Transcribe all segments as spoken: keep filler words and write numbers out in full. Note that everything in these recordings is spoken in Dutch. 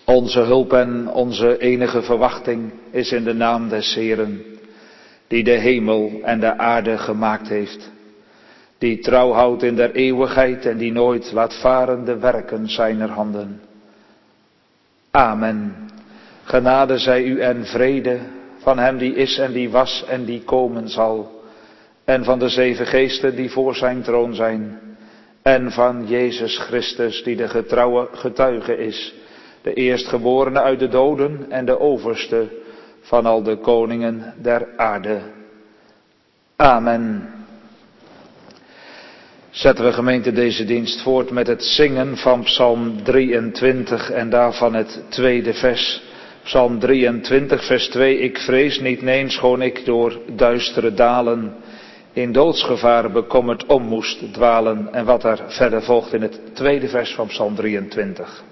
Onze hulp en onze enige verwachting is in de naam des Heeren, die de hemel en de aarde gemaakt heeft, die trouw houdt in der eeuwigheid en die nooit laat varen de werken zijner handen. Amen. Genade zij u en vrede van hem die is en die was en die komen zal, en van de zeven geesten die voor zijn troon zijn, en van Jezus Christus die de getrouwe getuige is, de eerstgeborene uit de doden en de overste van al de koningen der aarde. Amen. Zetten we gemeente deze dienst voort met het zingen van Psalm drieëntwintig en daarvan het tweede vers. Psalm drieëntwintig vers twee. Ik vrees niet, neen, schoon ik door duistere dalen in doodsgevaar bekommerd om moest dwalen. En wat er verder volgt in het tweede vers van Psalm drieëntwintig.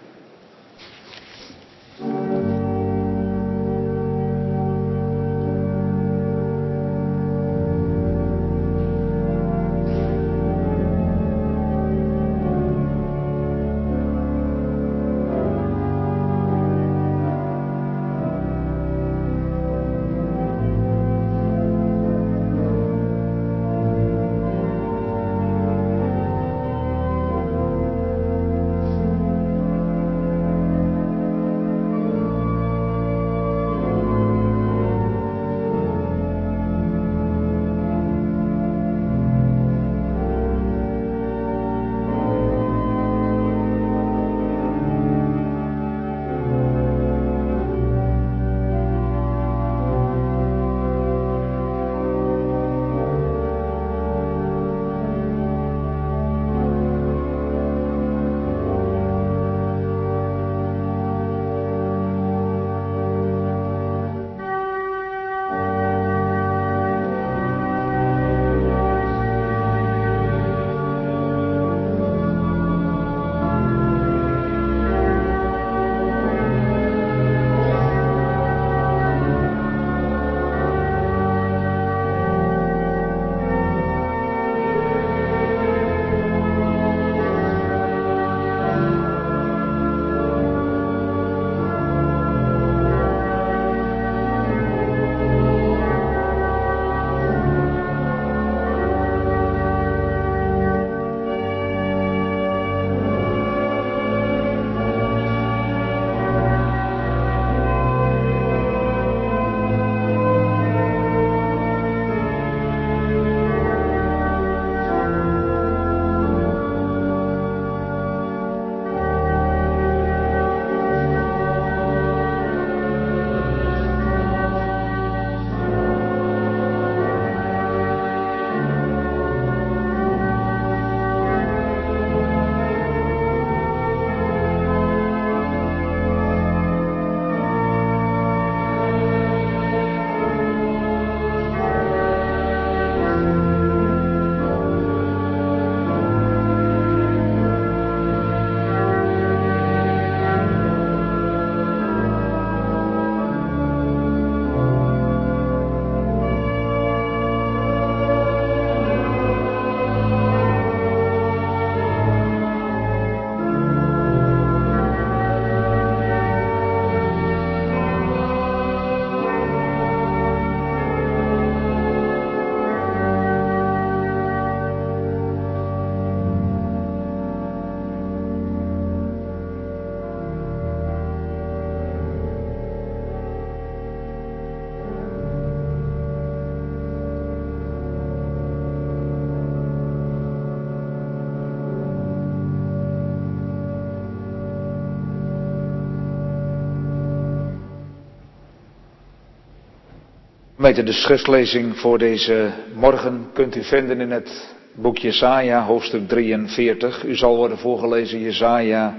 Gemeente, de schriftlezing voor deze morgen kunt u vinden in het boek Jesaja, hoofdstuk drieënveertig. U zal worden voorgelezen Jesaja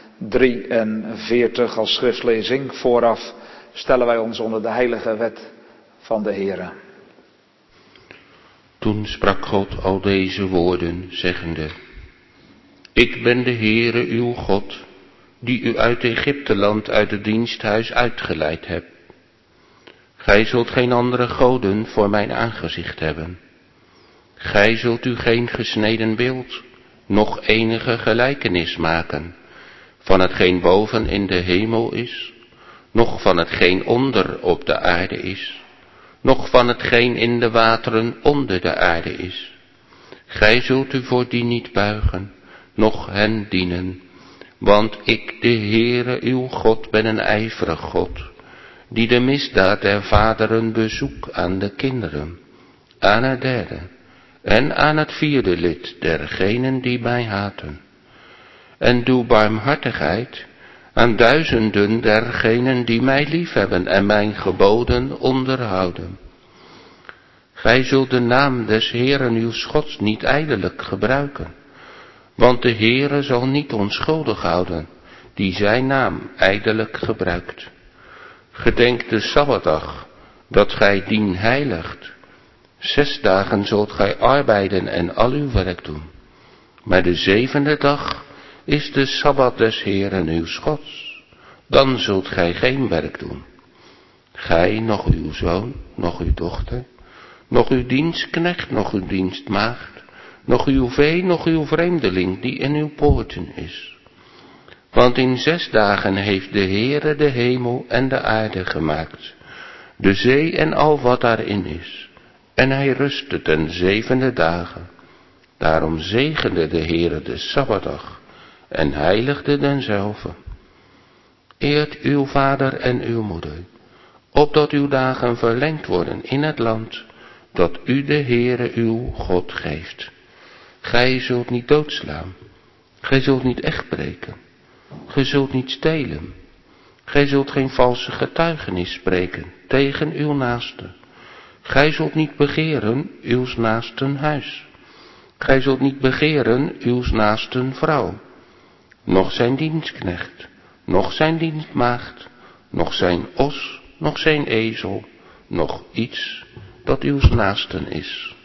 drieënveertig als schriftlezing. Vooraf stellen wij ons onder de heilige wet van de Heere. Toen sprak God al deze woorden, zeggende: Ik ben de Heere uw God, die u uit Egypteland uit het diensthuis uitgeleid hebt. Gij zult geen andere goden voor mijn aangezicht hebben. Gij zult u geen gesneden beeld, noch enige gelijkenis maken van hetgeen boven in de hemel is, noch van hetgeen onder op de aarde is, noch van hetgeen in de wateren onder de aarde is. Gij zult u voor die niet buigen, noch hen dienen, want ik, de Heere uw God, ben een ijverig God, die de misdaad der vaderen bezoek aan de kinderen, aan het derde en aan het vierde lid dergenen die mij haten. En doe barmhartigheid aan duizenden dergenen die mij liefhebben en mijn geboden onderhouden. Gij zult de naam des Heeren uw Gods niet ijdelijk gebruiken, want de Heere zal niet onschuldig houden, die zijn naam ijdelijk gebruikt. Gedenk de Sabbatdag, dat gij dien heiligt. Zes dagen zult gij arbeiden en al uw werk doen. Maar de zevende dag is de Sabbat des Heeren uw Gods. Dan zult gij geen werk doen. Gij, nog uw zoon, nog uw dochter, nog uw dienstknecht, nog uw dienstmaagd, nog uw vee, nog uw vreemdeling die in uw poorten is. Want in zes dagen heeft de Heere de hemel en de aarde gemaakt, de zee en al wat daarin is. En hij rustte ten zevende dagen. Daarom zegende de Heere de Sabbatdag en heiligde denzelve. Eert uw vader en uw moeder, opdat uw dagen verlengd worden in het land dat u de Heere uw God geeft. Gij zult niet doodslaan, gij zult niet echt breken, gij zult niet stelen, gij zult geen valse getuigenis spreken tegen uw naaste. Gij zult niet begeren uws naasten huis, gij zult niet begeren uws naasten vrouw, noch zijn dienstknecht, noch zijn dienstmaagd, noch zijn os, noch zijn ezel, noch iets dat uws naasten is.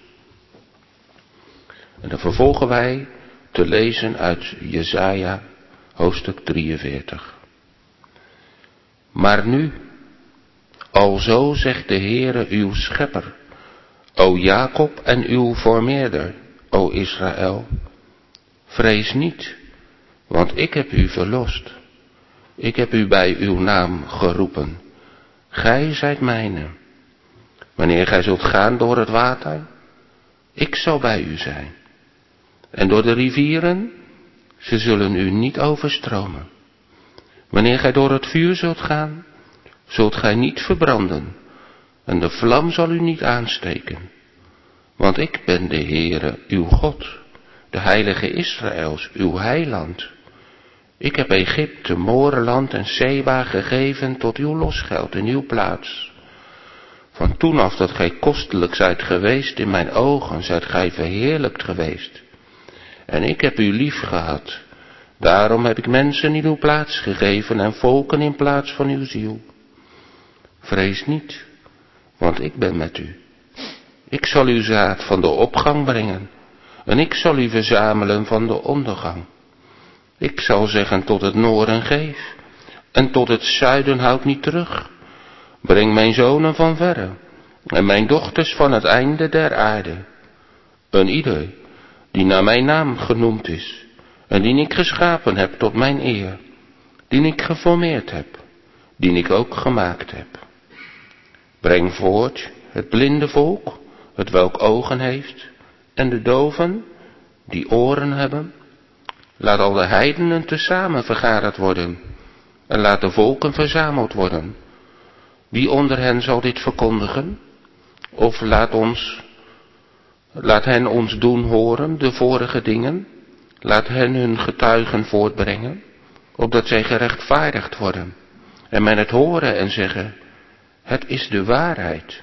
En dan vervolgen wij te lezen uit Jesaja hoofdstuk drieënveertig. Maar nu, alzo zegt de Heere uw schepper, o Jacob en uw vormeerder, o Israël, vrees niet, want ik heb u verlost. Ik heb u bij uw naam geroepen. Gij zijt mijne. Wanneer gij zult gaan door het water, ik zal bij u zijn. En door de rivieren, ze zullen u niet overstromen. Wanneer gij door het vuur zult gaan, zult gij niet verbranden, en de vlam zal u niet aansteken. Want ik ben de Heere, uw God, de Heilige Israëls, uw heiland. Ik heb Egypte, Morenland en Seba gegeven tot uw losgeld in uw plaats. Van toen af dat gij kostelijk zijt geweest in mijn ogen, zijt gij verheerlijkt geweest. En ik heb u lief gehad. Daarom heb ik mensen in uw plaats gegeven en volken in plaats van uw ziel. Vrees niet, want ik ben met u. Ik zal uw zaad van de opgang brengen, en ik zal u verzamelen van de ondergang. Ik zal zeggen tot het noorden geef, en tot het zuiden houd niet terug. Breng mijn zonen van verre, en mijn dochters van het einde der aarde. Een ieder, die naar mijn naam genoemd is, en die ik geschapen heb tot mijn eer, die ik geformeerd heb, die ik ook gemaakt heb. Breng voort het blinde volk, het welk ogen heeft, en de doven, die oren hebben. Laat al de heidenen tezamen vergaderd worden, en laat de volken verzameld worden. Wie onder hen zal dit verkondigen? Of laat ons, laat hen ons doen horen de vorige dingen, laat hen hun getuigen voortbrengen, opdat zij gerechtvaardigd worden, en men het horen en zeggen, het is de waarheid.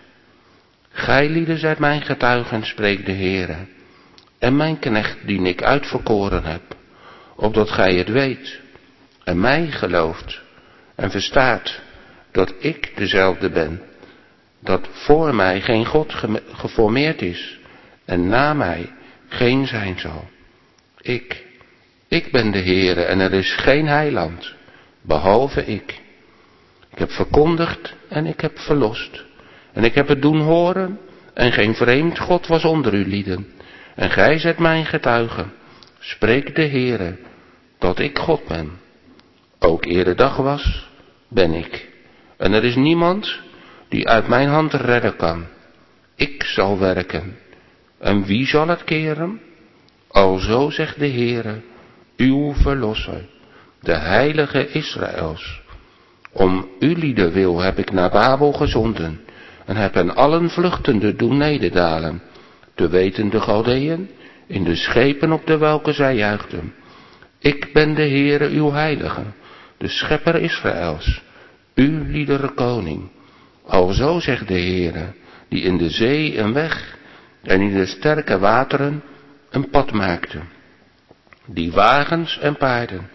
Gij lieden zijt mijn getuigen, spreekt de Heere, en mijn knecht die ik uitverkoren heb, opdat gij het weet, en mij gelooft, en verstaat dat ik dezelfde ben, dat voor mij geen God ge- geformeerd is, en na mij geen zijn zal. Ik, ik ben de Heere, en er is geen heiland, behalve ik. Ik heb verkondigd en ik heb verlost, en ik heb het doen horen, en geen vreemd God was onder u lieden. En gij zijt mijn getuigen, spreekt de Heere, dat ik God ben. Ook ere dag was, ben ik. En er is niemand die uit mijn hand redden kan. Ik zal werken. En wie zal het keren? Alzo zegt de Heere, uw verlosser, de heilige Israëls. Om ulieder wil heb ik naar Babel gezonden, en heb hen allen vluchtende doen nederdalen, te weten de Galdeën, in de schepen op de welke zij juichten. Ik ben de Heere uw heilige, de schepper Israëls, uw liedere koning. Alzo zegt de Heere, die in de zee een weg en in de sterke wateren een pad maakte, die wagens en paarden,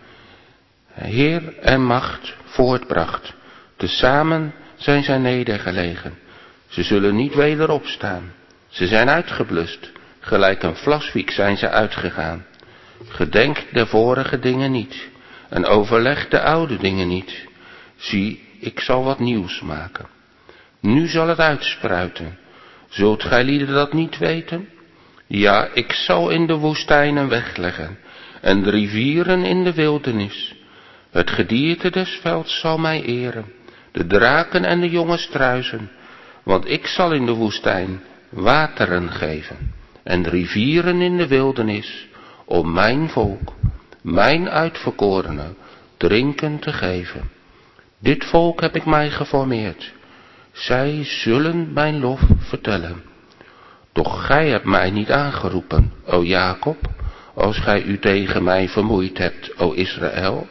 Heer en macht voortbracht. Tezamen zijn zij nedergelegen. Ze zullen niet weder opstaan. Ze zijn uitgeblust. Gelijk een vlaswiek zijn ze uitgegaan. Gedenk de vorige dingen niet. En overleg de oude dingen niet. Zie, ik zal wat nieuws maken. Nu zal het uitspruiten. Zult gij lieden dat niet weten? Ja, ik zal in de woestijn een weg leggen. En de rivieren in de wildernis. Het gedierte des velds zal mij eren, de draken en de jonge struizen, want ik zal in de woestijn wateren geven, en rivieren in de wildernis, om mijn volk, mijn uitverkorenen, drinken te geven. Dit volk heb ik mij geformeerd, zij zullen mijn lof vertellen. Doch gij hebt mij niet aangeroepen, o Jacob, als gij u tegen mij vermoeid hebt, o Israël.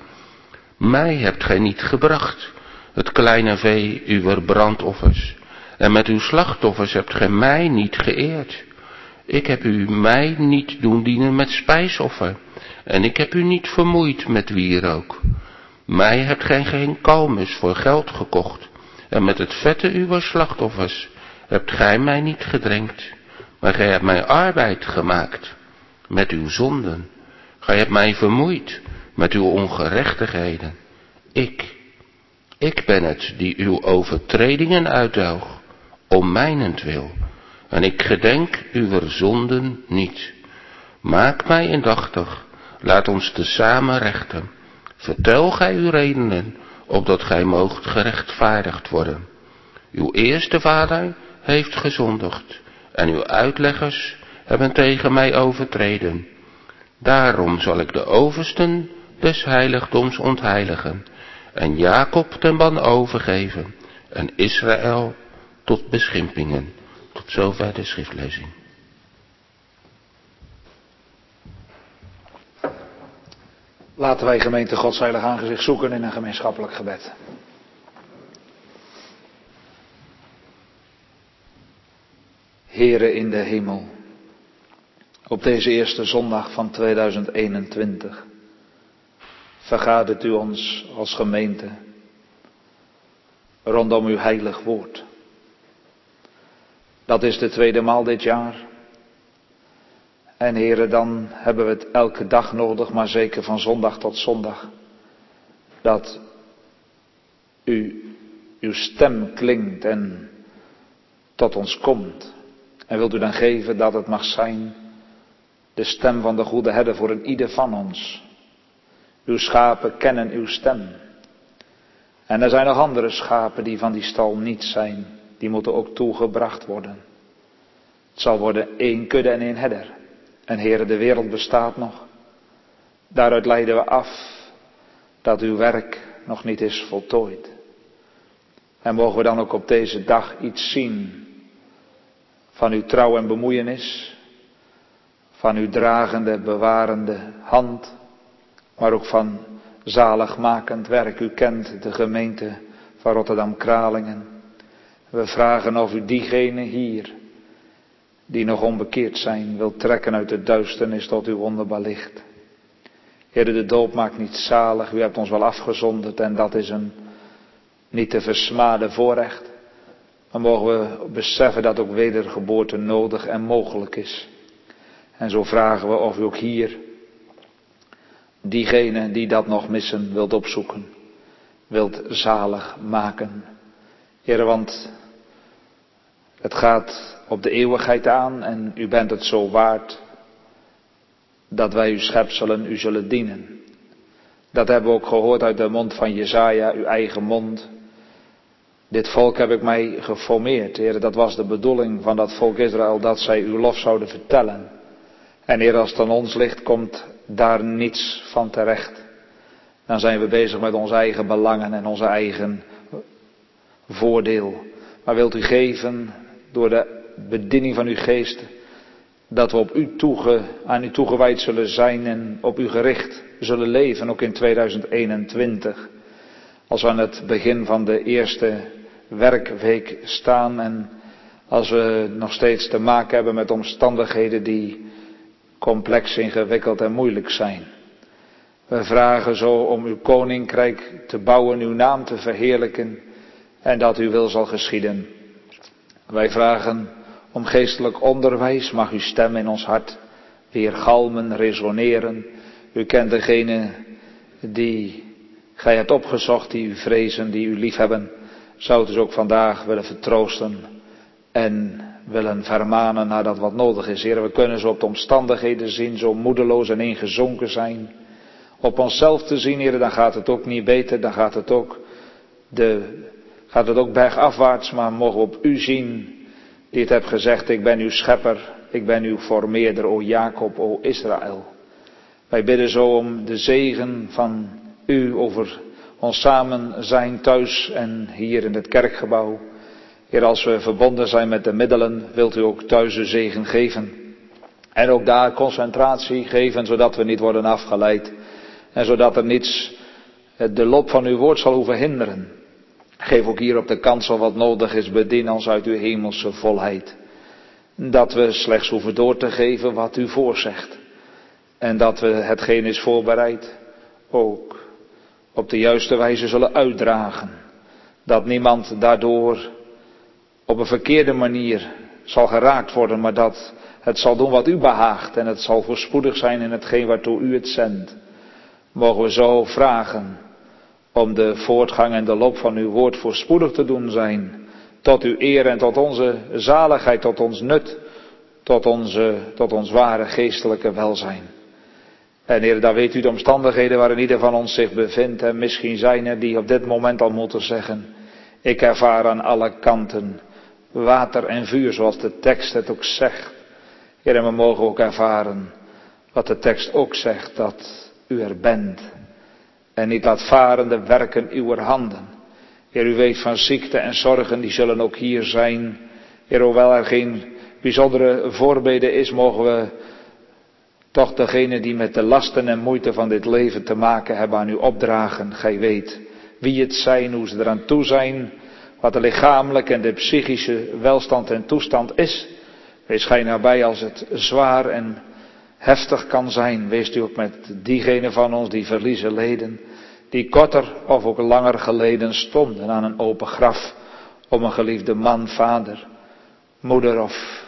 Mij hebt gij niet gebracht, het kleine vee uwer brandoffers, en met uw slachtoffers hebt gij mij niet geëerd. Ik heb u mij niet doen dienen met spijsoffer, en ik heb u niet vermoeid met wierook. Mij hebt gij geen kalmus voor geld gekocht, en met het vette uwer slachtoffers hebt gij mij niet gedrenkt, maar gij hebt mij arbeid gemaakt met uw zonden. Gij hebt mij vermoeid met uw ongerechtigheden. Ik, ik ben het die uw overtredingen uitdelg, om mijnentwil, en ik gedenk uw zonden niet. Maak mij indachtig, laat ons tezamen rechten. Vertel gij uw redenen, opdat gij moogt gerechtvaardigd worden. Uw eerste vader heeft gezondigd, en uw uitleggers hebben tegen mij overtreden. Daarom zal ik de oversten des heiligdoms ontheiligen, en Jacob ten ban overgeven, en Israël tot beschimpingen. Tot zover de schriftlezing. Laten wij gemeente Gods heilig aangezicht zoeken in een gemeenschappelijk gebed. Heere in de hemel, op deze eerste zondag van tweeduizend eenentwintig vergadert u ons als gemeente rondom uw heilig woord. Dat is de tweede maal dit jaar. En Heere, dan hebben we het elke dag nodig, maar zeker van zondag tot zondag, dat u, uw stem klinkt en tot ons komt. En wilt u dan geven dat het mag zijn de stem van de goede herder voor een ieder van ons. Uw schapen kennen uw stem. En er zijn nog andere schapen die van die stal niet zijn. Die moeten ook toegebracht worden. Het zal worden één kudde en één herder. En Heere, de wereld bestaat nog. Daaruit leiden we af dat uw werk nog niet is voltooid. En mogen we dan ook op deze dag iets zien van uw trouw en bemoeienis, van uw dragende, bewarende hand, maar ook van zaligmakend werk. U kent de gemeente van Rotterdam-Kralingen. We vragen of u diegenen hier, die nog onbekeerd zijn, wilt trekken uit de duisternis tot uw wonderbaar licht. Heere, de doop maakt niet zalig, u hebt ons wel afgezonderd en dat is een niet te versmaden voorrecht. Maar mogen we beseffen dat ook wedergeboorte nodig en mogelijk is. En zo vragen we of u ook hier diegenen die dat nog missen wilt opzoeken, wilt zalig maken. Heere, want het gaat op de eeuwigheid aan en u bent het zo waard dat wij uw schepselen u zullen dienen. Dat hebben we ook gehoord uit de mond van Jesaja, uw eigen mond. Dit volk heb ik mij geformeerd, Heer. Dat was de bedoeling van dat volk Israël, dat zij uw lof zouden vertellen. En Heer, als het aan ons ligt, komt daar niets van terecht. Dan zijn we bezig met onze eigen belangen en onze eigen voordeel. Maar wilt u geven, door de bediening van uw geest, dat we op u toege, aan u toegewijd zullen zijn en op u gericht zullen leven, ook in tweeduizend eenentwintig. Als we aan het begin van de eerste werkweek staan en als we nog steeds te maken hebben met omstandigheden die complex, ingewikkeld en moeilijk zijn. We vragen zo om uw koninkrijk te bouwen, uw naam te verheerlijken en dat uw wil zal geschieden. Wij vragen om geestelijk onderwijs, mag uw stem in ons hart weer galmen, resoneren. U kent degene die gij hebt opgezocht, die u vrezen, die u liefhebben. Zou dus ook vandaag willen vertroosten en willen vermanen naar dat wat nodig is. Heer, we kunnen zo op de omstandigheden zien, zo moedeloos en ingezonken zijn. Op onszelf te zien, Heer, dan gaat het ook niet beter, dan gaat het ook, de, gaat het ook bergafwaarts, maar mogen we op u zien, die het hebt gezegd, ik ben uw schepper, ik ben uw formeerder, o Jacob, o Israël. Wij bidden zo om de zegen van u over ons samen zijn thuis en hier in het kerkgebouw. Heer, als we verbonden zijn met de middelen, wilt u ook thuis de zegen geven. En ook daar concentratie geven, zodat we niet worden afgeleid. En zodat er niets de loop van uw woord zal hoeven hinderen. Geef ook hier op de kansel wat nodig is, bedien ons uit uw hemelse volheid. Dat we slechts hoeven door te geven wat u voorzegt. En dat we hetgeen is voorbereid ook op de juiste wijze zullen uitdragen. Dat niemand daardoor op een verkeerde manier zal geraakt worden, maar dat het zal doen wat u behaagt en het zal voorspoedig zijn in hetgeen waartoe u het zendt. Mogen we zo vragen om de voortgang en de loop van uw woord voorspoedig te doen zijn. Tot uw eer en tot onze zaligheid, tot ons nut, tot, onze, tot ons ware geestelijke welzijn. En Heer, daar weet u de omstandigheden waarin ieder van ons zich bevindt. En misschien zijn er die op dit moment al moeten zeggen, ik ervaar aan alle kanten water en vuur, zoals de tekst het ook zegt. Heer, en we mogen ook ervaren wat de tekst ook zegt, dat u er bent. En niet laat varen de werken uw handen. Heer, u weet van ziekte en zorgen, die zullen ook hier zijn. Heer, hoewel er geen bijzondere voorbeden is, mogen we toch degene die met de lasten en moeite van dit leven te maken hebben aan u opdragen. Gij weet wie het zijn, hoe ze eraan toe zijn, wat de lichamelijke en de psychische welstand en toestand is. Wees gij nabij als het zwaar en heftig kan zijn. Wees u ook met diegenen van ons die verliezen leden, die korter of ook langer geleden stonden aan een open graf om een geliefde man, vader, moeder of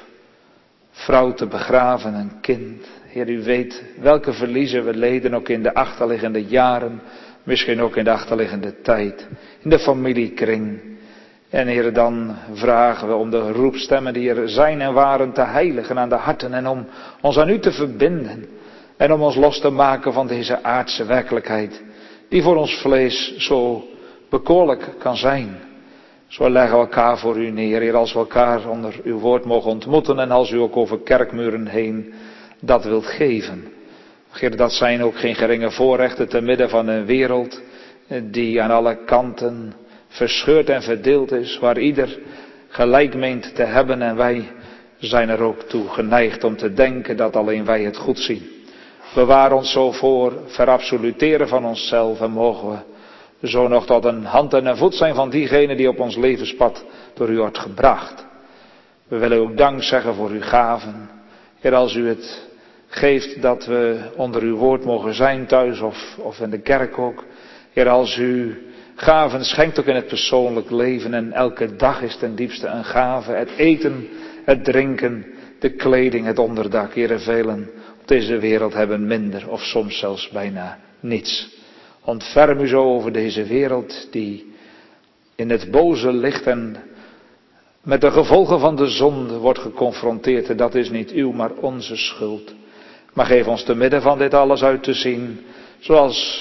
vrouw te begraven, een kind. Heer, u weet welke verliezen we leden ook in de achterliggende jaren, misschien ook in de achterliggende tijd, in de familiekring. En Heer, dan vragen we om de roepstemmen die er zijn en waren te heiligen aan de harten en om ons aan u te verbinden en om ons los te maken van deze aardse werkelijkheid die voor ons vlees zo bekoorlijk kan zijn. Zo leggen we elkaar voor u neer, Heer, als we elkaar onder uw woord mogen ontmoeten en als u ook over kerkmuren heen dat wilt geven. Heer, dat zijn ook geen geringe voorrechten te midden van een wereld die aan alle kanten verscheurd en verdeeld is, waar ieder gelijk meent te hebben en wij zijn er ook toe geneigd om te denken dat alleen wij het goed zien. Bewaar ons zo voor verabsoluteren van onszelf en mogen we zo nog tot een hand en een voet zijn van diegenen die op ons levenspad door u wordt gebracht. We willen ook dank zeggen voor uw gaven. Heer, als u het geeft dat we onder uw woord mogen zijn thuis of, of in de kerk ook. Heer, als u gaven schenkt ook in het persoonlijk leven en elke dag is ten diepste een gave. Het eten, het drinken, de kleding, het onderdak. Heer, velen op deze wereld hebben minder of soms zelfs bijna niets. Ontferm u zo over deze wereld die in het boze ligt en met de gevolgen van de zonde wordt geconfronteerd. En dat is niet uw, maar onze schuld. Maar geef ons te midden van dit alles uit te zien, zoals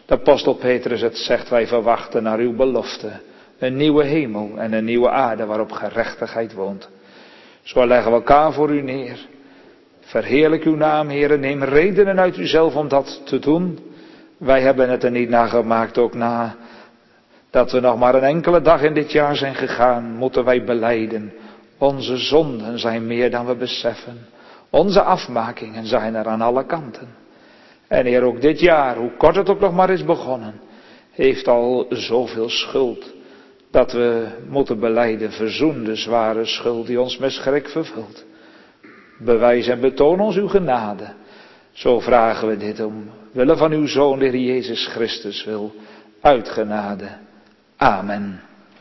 De apostel Petrus het zegt, wij verwachten naar uw belofte. Een nieuwe hemel en een nieuwe aarde waarop gerechtigheid woont. Zo leggen we elkaar voor u neer. Verheerlijk uw naam, Heere, neem redenen uit uzelf om dat te doen. Wij hebben het er niet naar gemaakt, ook na dat we nog maar een enkele dag in dit jaar zijn gegaan, moeten wij belijden. Onze zonden zijn meer dan we beseffen. Onze afmakingen zijn er aan alle kanten. En Heer, ook dit jaar, hoe kort het ook nog maar is begonnen, heeft al zoveel schuld, dat we moeten belijden, verzoen de zware schuld die ons met schrik vervult. Bewijs en betoon ons uw genade. Zo vragen we dit om wille van uw Zoon, de Heer Jezus Christus, wil uit genade. Amen.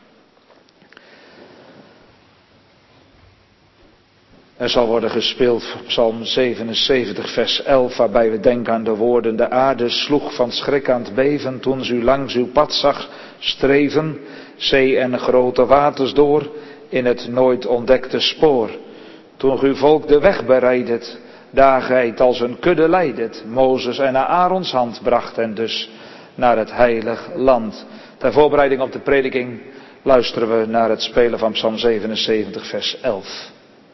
Er zal worden gespeeld Psalm zevenenzeventig vers elf, waarbij we denken aan de woorden: de aarde sloeg van schrik aan het beven, toen ze u langs uw pad zag streven, zee en grote waters door, in het nooit ontdekte spoor. Toen uw volk de weg bereidet, daar gij het als een kudde leidet, Mozes en naar Aarons hand bracht en dus naar het heilig land. Ter voorbereiding op de prediking luisteren we naar het spelen van Psalm zevenenzeventig vers elf.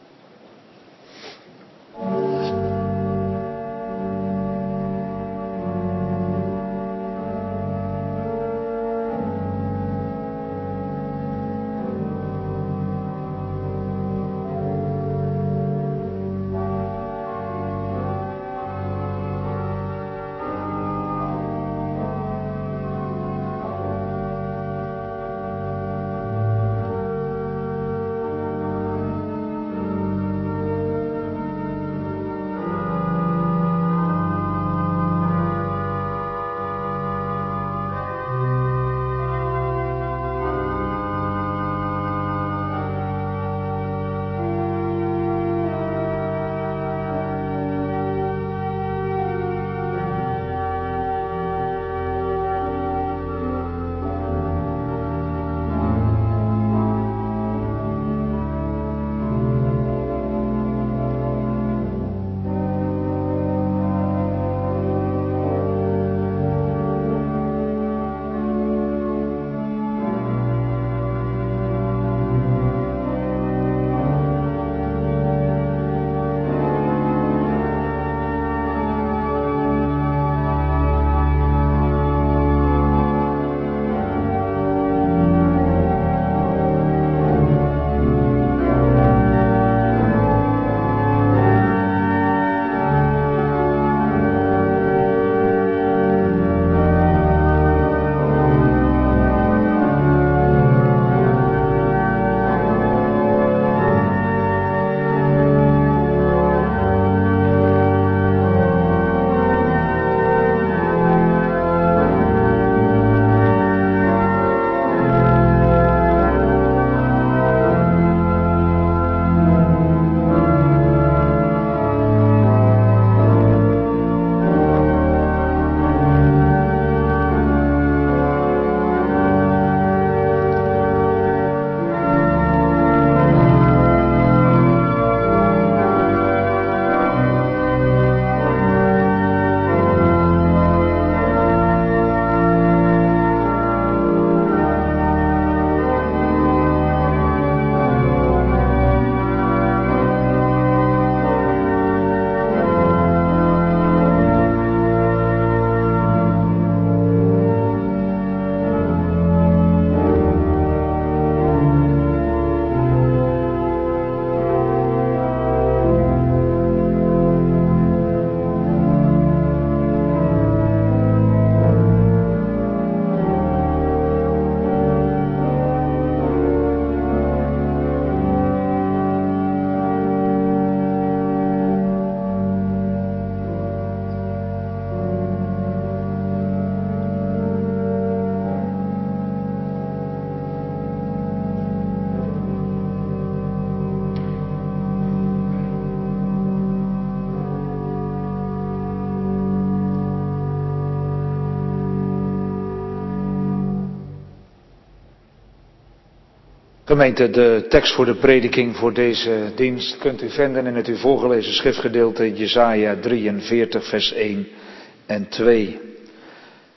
Gemeente, de tekst voor de prediking voor deze dienst kunt u vinden in het u voorgelezen schriftgedeelte Jesaja drieënveertig vers één en twee.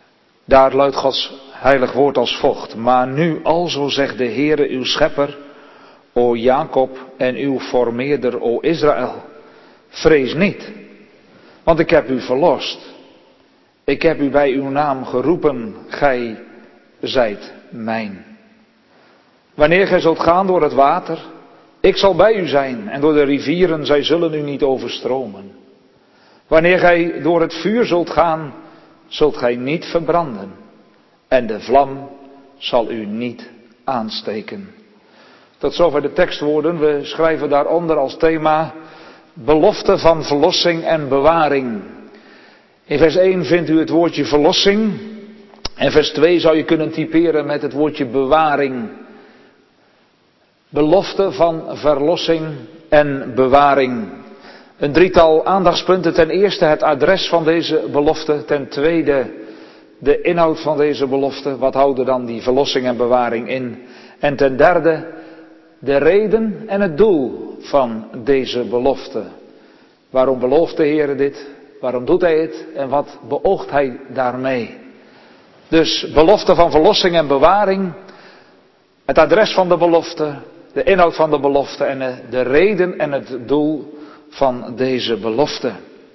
Daar luidt Gods heilig woord als volgt. Maar nu alzo zegt de Heere uw schepper, o Jacob, en uw formeerder, o Israël. Vrees niet, want ik heb u verlost. Ik heb u bij uw naam geroepen, gij zijt mijn. Wanneer gij zult gaan door het water, ik zal bij u zijn, en door de rivieren, zij zullen u niet overstromen. Wanneer gij door het vuur zult gaan, zult gij niet verbranden, en de vlam zal u niet aansteken. Tot zover de tekstwoorden. We schrijven daaronder als thema belofte van verlossing en bewaring. In vers één vindt u het woordje verlossing. En vers twee zou je kunnen typeren met het woordje bewaring. Belofte van verlossing en bewaring. Een drietal aandachtspunten. Ten eerste het adres van deze belofte. Ten tweede de inhoud van deze belofte. Wat houden dan die verlossing en bewaring in? En ten derde de reden en het doel van deze belofte. Waarom belooft de Heer dit? Waarom doet Hij het? En wat beoogt Hij daarmee? Dus belofte van verlossing en bewaring. Het adres van de belofte. De inhoud van de belofte. En de reden en het doel van deze belofte.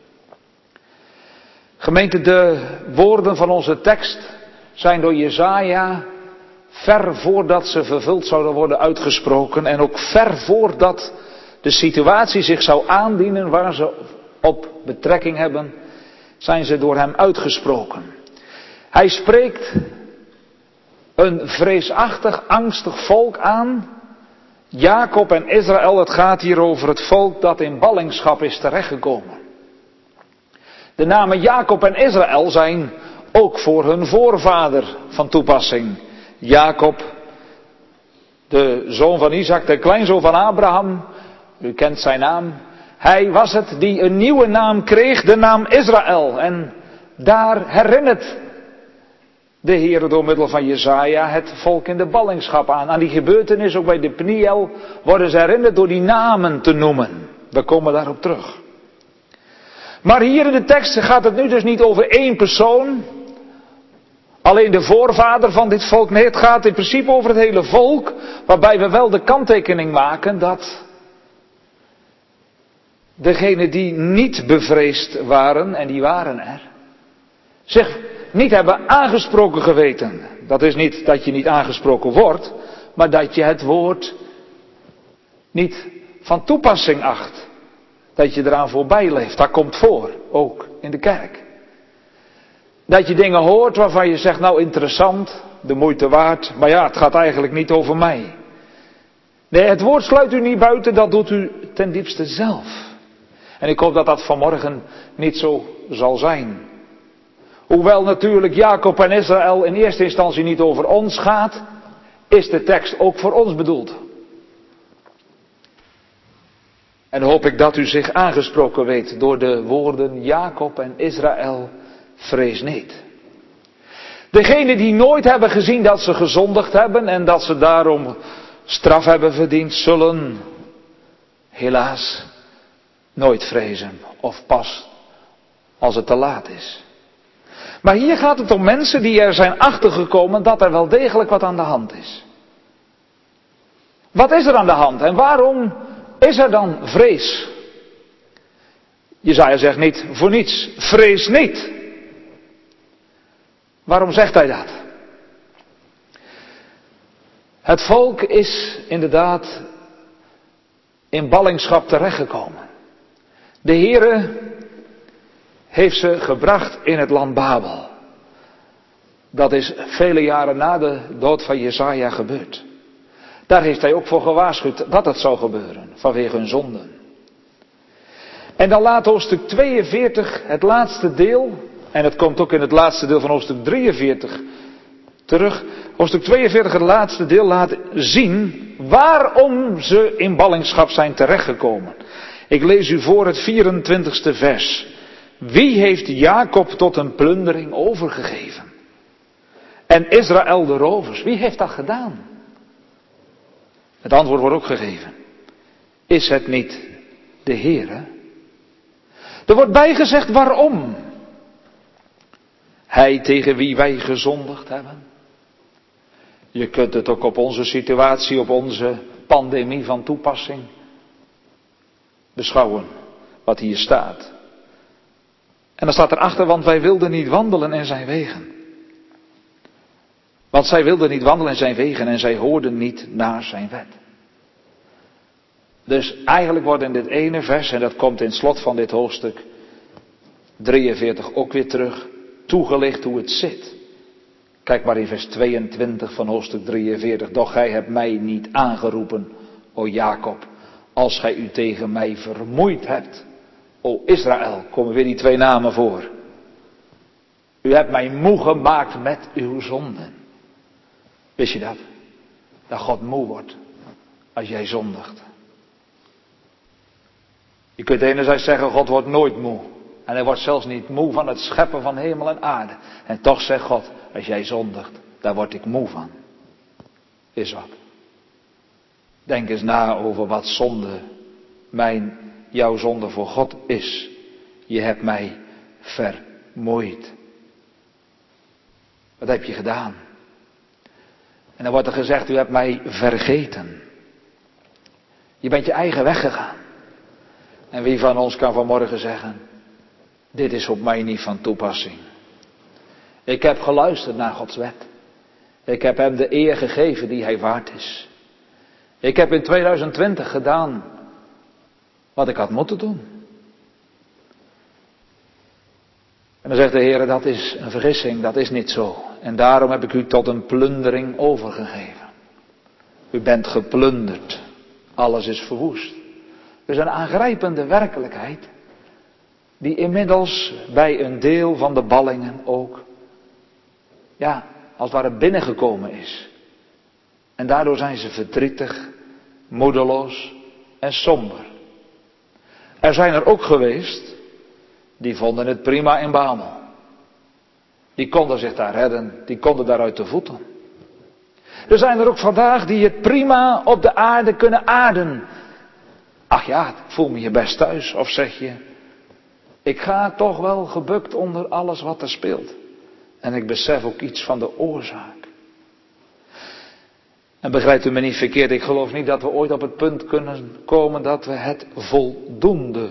Gemeente, de woorden van onze tekst zijn door Jesaja ver voordat ze vervuld zouden worden uitgesproken. En ook ver voordat de situatie zich zou aandienen waar ze op betrekking hebben, zijn ze door hem uitgesproken. Hij spreekt een vreesachtig, angstig volk aan. Jacob en Israël, het gaat hier over het volk dat in ballingschap is terechtgekomen. De namen Jacob en Israël zijn ook voor hun voorvader van toepassing. Jacob, de zoon van Isaac, de kleinzoon van Abraham, u kent zijn naam. Hij was het die een nieuwe naam kreeg, de naam Israël. En daar herinnert de Heer door middel van Jesaja het volk in de ballingschap aan. Aan die gebeurtenis, ook bij de Pniel, worden ze herinnerd door die namen te noemen. We komen daarop terug. Maar hier in de tekst gaat het nu dus niet over één persoon. Alleen de voorvader van dit volk. Nee, het gaat in principe over het hele volk. Waarbij we wel de kanttekening maken dat degenen die niet bevreesd waren, en die waren er, zich niet hebben aangesproken geweten. Dat is niet dat je niet aangesproken wordt, maar dat je het woord niet van toepassing acht. Dat je eraan voorbij leeft. Dat komt voor, ook in de kerk. Dat je dingen hoort waarvan je zegt, nou interessant, de moeite waard, maar ja, het gaat eigenlijk niet over mij. Nee, het woord sluit u niet buiten, dat doet u ten diepste zelf. En ik hoop dat dat vanmorgen niet zo zal zijn. Hoewel natuurlijk Jacob en Israël in eerste instantie niet over ons gaat, is de tekst ook voor ons bedoeld. En hoop ik dat u zich aangesproken weet door de woorden Jacob en Israël, vrees niet. Degenen die nooit hebben gezien dat ze gezondigd hebben en dat ze daarom straf hebben verdiend, zullen helaas nooit vrezen. Of pas als het te laat is. Maar hier gaat het om mensen die er zijn achtergekomen dat er wel degelijk wat aan de hand is. Wat is er aan de hand en waarom is er dan vrees? Jesaja zegt niet voor niets, vrees niet. Waarom zegt hij dat? Het volk is inderdaad in ballingschap terechtgekomen. De Heere heeft ze gebracht in het land Babel. Dat is vele jaren na de dood van Jesaja gebeurd. Daar heeft hij ook voor gewaarschuwd dat het zou gebeuren, vanwege hun zonden. En dan laat hoofdstuk tweeënveertig, het laatste deel, en het komt ook in het laatste deel van hoofdstuk drieënveertig terug. Hoofdstuk tweeënveertig, het laatste deel, laat zien waarom ze in ballingschap zijn terechtgekomen. Ik lees u voor het vierentwintigste vers. Wie heeft Jacob tot een plundering overgegeven? En Israël de rovers, wie heeft dat gedaan? Het antwoord wordt ook gegeven. Is het niet de Heere? Er wordt bijgezegd waarom. Hij tegen wie wij gezondigd hebben. Je kunt het ook op onze situatie, op onze pandemie van toepassing beschouwen. Wat hier staat. En dan staat erachter, want wij wilden niet wandelen in zijn wegen. Want zij wilden niet wandelen in zijn wegen en zij hoorden niet naar zijn wet. Dus eigenlijk wordt in dit ene vers, en dat komt in het slot van dit hoofdstuk drieënveertig ook weer terug, toegelicht hoe het zit. Kijk maar in vers tweeëntwintig van hoofdstuk drieënveertig. Doch gij hebt mij niet aangeroepen, o Jacob, als gij u tegen mij vermoeid hebt. O Israël, komen weer die twee namen voor. U hebt mij moe gemaakt met uw zonden. Wist je dat? Dat God moe wordt als jij zondigt. Je kunt enerzijds zeggen, God wordt nooit moe. En hij wordt zelfs niet moe van het scheppen van hemel en aarde. En toch zegt God, als jij zondigt, daar word ik moe van. Is wat. Denk eens na over wat zonde, mijn, jouw zonde voor God is. Je hebt mij vermoeid. Wat heb je gedaan? En dan wordt er gezegd, u hebt mij vergeten. Je bent je eigen weg gegaan. En wie van ons kan vanmorgen zeggen, dit is op mij niet van toepassing. Ik heb geluisterd naar Gods wet. Ik heb hem de eer gegeven die hij waard is. Ik heb in tweeduizend twintig gedaan wat ik had moeten doen. En dan zegt de Heer, dat is een vergissing, dat is niet zo. En daarom heb ik u tot een plundering overgegeven. U bent geplunderd. Alles is verwoest. Dus een aangrijpende werkelijkheid, die inmiddels bij een deel van de ballingen ook, ja, als het ware binnengekomen is. En daardoor zijn ze verdrietig, moedeloos en somber. Er zijn er ook geweest, die vonden het prima in Babel. Die konden zich daar redden, die konden daaruit de voeten. Er zijn er ook vandaag die het prima op de aarde kunnen aarden. Ach ja, ik voel me hier best thuis. Of zeg je, ik ga toch wel gebukt onder alles wat er speelt. En ik besef ook iets van de oorzaak. En begrijpt u me niet verkeerd, ik geloof niet dat we ooit op het punt kunnen komen dat we het voldoende,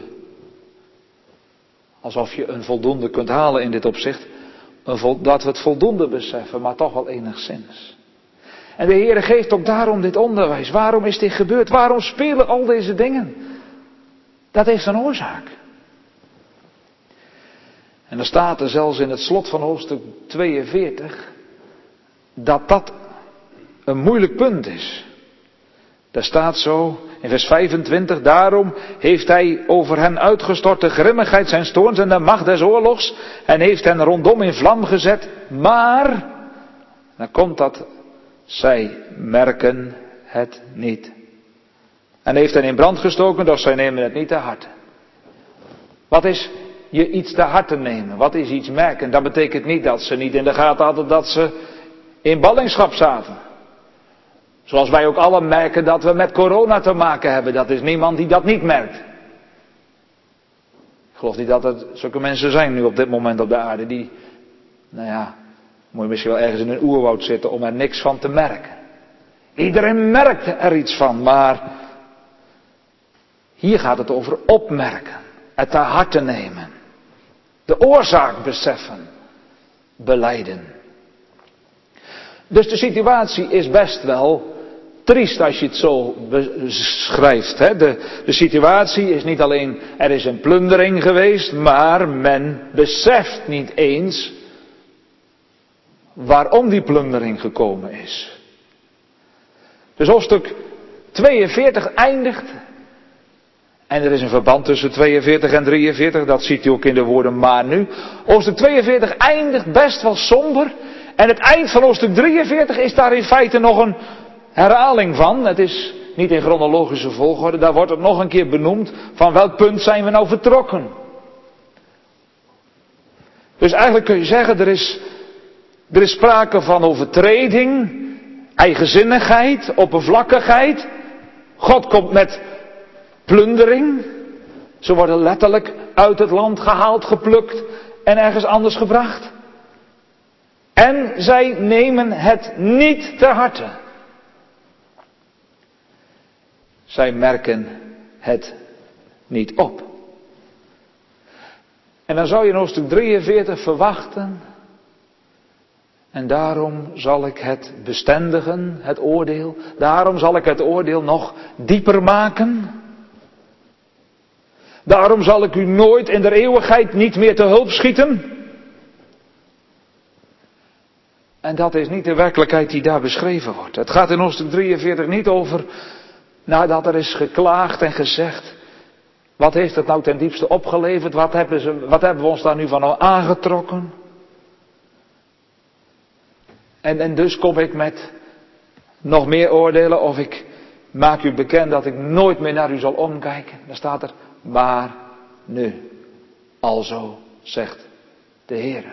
alsof je een voldoende kunt halen in dit opzicht, dat we het voldoende beseffen, maar toch wel enigszins. En de Heere geeft ook daarom dit onderwijs. Waarom is dit gebeurd? Waarom spelen al deze dingen? Dat heeft een oorzaak. En dan staat er zelfs in het slot van hoofdstuk tweeënveertig, dat dat een moeilijk punt is. Daar staat zo in vers vijfentwintig, daarom heeft hij over hen uitgestort de grimmigheid zijn toorns en de macht des oorlogs en heeft hen rondom in vlam gezet, maar, dan komt dat, zij merken het niet. En heeft hen in brand gestoken, doch zij nemen het niet te harte. Wat is je iets te harte nemen? Wat is iets merken? Dat betekent niet dat ze niet in de gaten hadden dat ze in ballingschap zaten. Zoals wij ook allen merken dat we met corona te maken hebben. Dat is niemand die dat niet merkt. Ik geloof niet dat er zulke mensen zijn nu op dit moment op de aarde die, nou ja, moet je misschien wel ergens in een oerwoud zitten om er niks van te merken. Iedereen merkt er iets van, maar hier gaat het over opmerken, het te harte nemen, de oorzaak beseffen, belijden. Dus de situatie is best wel triest als je het zo beschrijft. Hè? De, de situatie is niet alleen, er is een plundering geweest, maar men beseft niet eens waarom die plundering gekomen is. Dus hoofdstuk tweeënveertig eindigt, en er is een verband tussen tweeënveertig en drieënveertig, dat ziet u ook in de woorden maar nu. Hoofdstuk tweeënveertig eindigt best wel somber, en het eind van hoofdstuk drieënveertig is daar in feite nog een herhaling van. Het is niet in chronologische volgorde, daar wordt het nog een keer benoemd, van welk punt zijn we nou vertrokken. Dus eigenlijk kun je zeggen, er is, er is sprake van overtreding, eigenzinnigheid, oppervlakkigheid. God komt met plundering. Ze worden letterlijk uit het land gehaald, geplukt en ergens anders gebracht. En zij nemen het niet ter harte. Zij merken het niet op. En dan zou je in hoofdstuk drieënveertig verwachten. En daarom zal ik het bestendigen, het oordeel. Daarom zal ik het oordeel nog dieper maken. Daarom zal ik u nooit in de eeuwigheid niet meer te hulp schieten. En dat is niet de werkelijkheid die daar beschreven wordt. Het gaat in hoofdstuk drieënveertig niet over, nadat er is geklaagd en gezegd, wat heeft het nou ten diepste opgeleverd? Wat hebben, ze, wat hebben we ons daar nu van aangetrokken? En, en dus kom ik met nog meer oordelen, of ik maak u bekend dat ik nooit meer naar u zal omkijken. Dan staat er, maar nu, alzo zegt de Heere.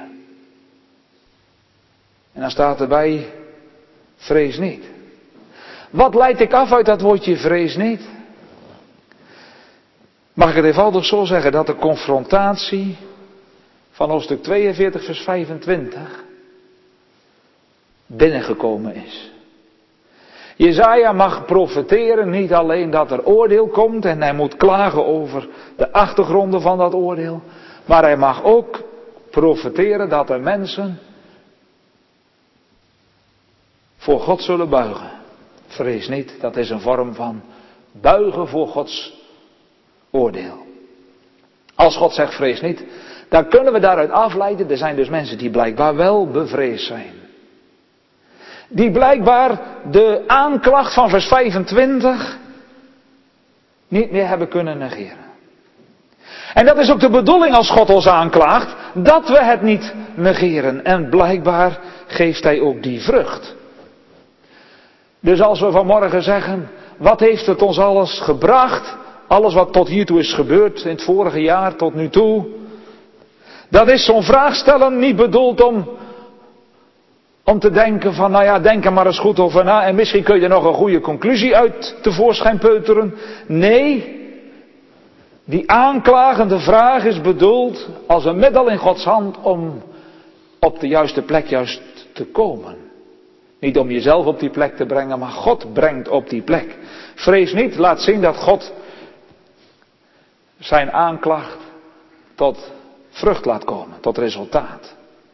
En dan staat erbij, vrees niet. Wat leid ik af uit dat woordje vrees niet? Mag ik het eenvoudig zo zeggen, dat de confrontatie van hoofdstuk tweeënveertig vers vijfentwintig binnengekomen is. Jesaja mag profeteren niet alleen dat er oordeel komt en hij moet klagen over de achtergronden van dat oordeel, maar hij mag ook profeteren dat er mensen voor God zullen buigen. Vrees niet, dat is een vorm van buigen voor Gods oordeel. Als God zegt vrees niet, dan kunnen we daaruit afleiden, er zijn dus mensen die blijkbaar wel bevreesd zijn. Die blijkbaar de aanklacht van vers vijfentwintig niet meer hebben kunnen negeren. En dat is ook de bedoeling als God ons aanklaagt, dat we het niet negeren. En blijkbaar geeft hij ook die vrucht. Dus als we vanmorgen zeggen, wat heeft het ons alles gebracht? Alles wat tot hiertoe is gebeurd in het vorige jaar tot nu toe. Dat is zo'n vraag stellen niet bedoeld om, om te denken van, nou ja, denk er maar eens goed over na. En misschien kun je er nog een goede conclusie uit tevoorschijn peuteren. Nee, die aanklagende vraag is bedoeld als een middel in Gods hand om op de juiste plek juist te komen. Niet om jezelf op die plek te brengen, maar God brengt op die plek. Vrees niet, laat zien dat God zijn aanklacht tot vrucht laat komen, tot resultaat.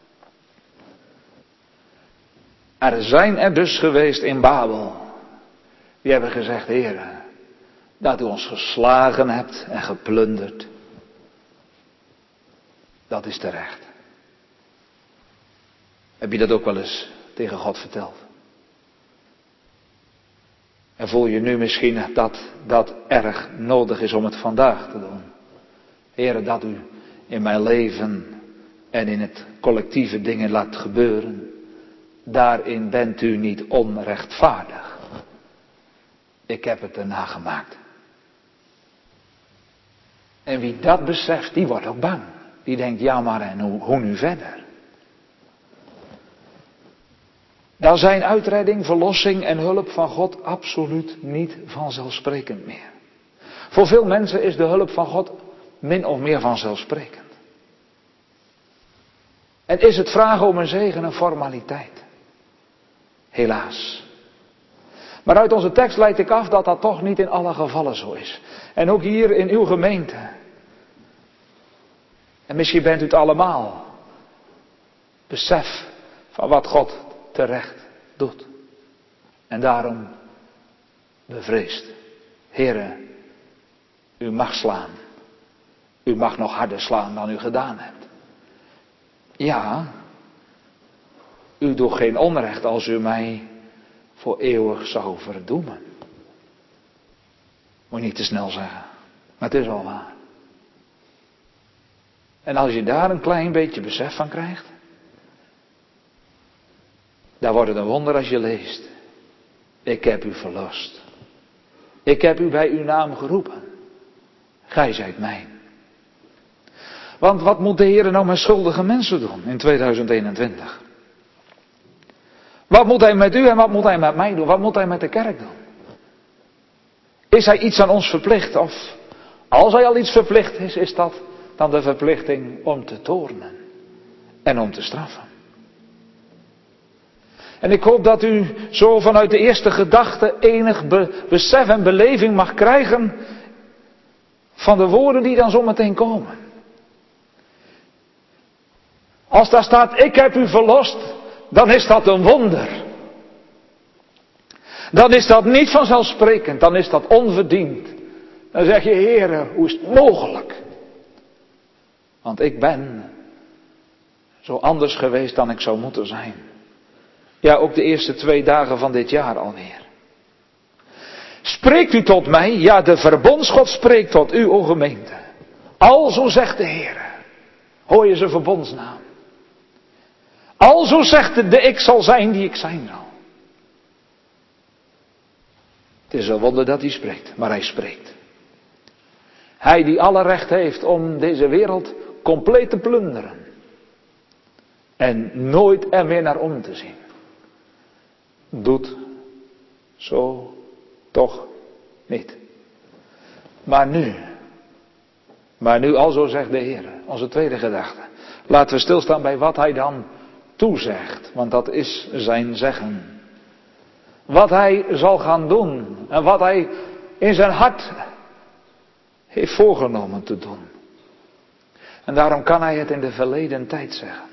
Er zijn er dus geweest in Babel, die hebben gezegd, Heere, dat u ons geslagen hebt en geplunderd, dat is terecht. Heb je dat ook wel eens tegen God verteld? En voel je nu misschien dat dat erg nodig is om het vandaag te doen? Heere, dat u in mijn leven en in het collectieve dingen laat gebeuren. Daarin bent u niet onrechtvaardig. Ik heb het erna gemaakt. En wie dat beseft, die wordt ook bang. Die denkt, ja maar en hoe, hoe nu verder? Dan zijn uitredding, verlossing en hulp van God absoluut niet vanzelfsprekend meer. Voor veel mensen is de hulp van God min of meer vanzelfsprekend. En is het vragen om een zegen een formaliteit? Helaas. Maar uit onze tekst leid ik af dat dat toch niet in alle gevallen zo is. En ook hier in uw gemeente. En misschien bent u het allemaal. Besef van wat God terecht doet. En daarom bevreesd. Heere, u mag slaan. U mag nog harder slaan dan u gedaan hebt. Ja, u doet geen onrecht als u mij voor eeuwig zou verdoemen. Moet je niet te snel zeggen, maar het is al waar. En als je daar een klein beetje besef van krijgt, dan wordt het een wonder als je leest. Ik heb u verlost. Ik heb u bij uw naam geroepen. Gij zijt mijn. Want wat moet de Heer nou met schuldige mensen doen in tweeduizend eenentwintig? Wat moet hij met u en wat moet hij met mij doen? Wat moet hij met de kerk doen? Is hij iets aan ons verplicht? Of als hij al iets verplicht is, is dat dan de verplichting om te toornen en om te straffen? En ik hoop dat u zo vanuit de eerste gedachte enig be- besef en beleving mag krijgen van de woorden die dan zometeen komen. Als daar staat, ik heb u verlost, dan is dat een wonder. Dan is dat niet vanzelfsprekend, dan is dat onverdiend. Dan zeg je, Heere, hoe is het mogelijk? Want ik ben zo anders geweest dan ik zou moeten zijn. Ja, ook de eerste twee dagen van dit jaar alweer. Spreekt u tot mij? Ja, de verbondsgod spreekt tot u, o gemeente. Alzo zegt de Heer. Hoor je zijn verbondsnaam. Alzo zegt de, de ik zal zijn die ik zijn zal. Het is een wonder dat hij spreekt, maar hij spreekt. Hij die alle recht heeft om deze wereld compleet te plunderen. En nooit er meer naar om te zien. Doet zo toch niet. Maar nu, maar nu alzo zegt de Heer, onze tweede gedachte. Laten we stilstaan bij wat hij dan toezegt, want dat is zijn zeggen. Wat hij zal gaan doen en wat hij in zijn hart heeft voorgenomen te doen. En daarom kan hij het in de verleden tijd zeggen.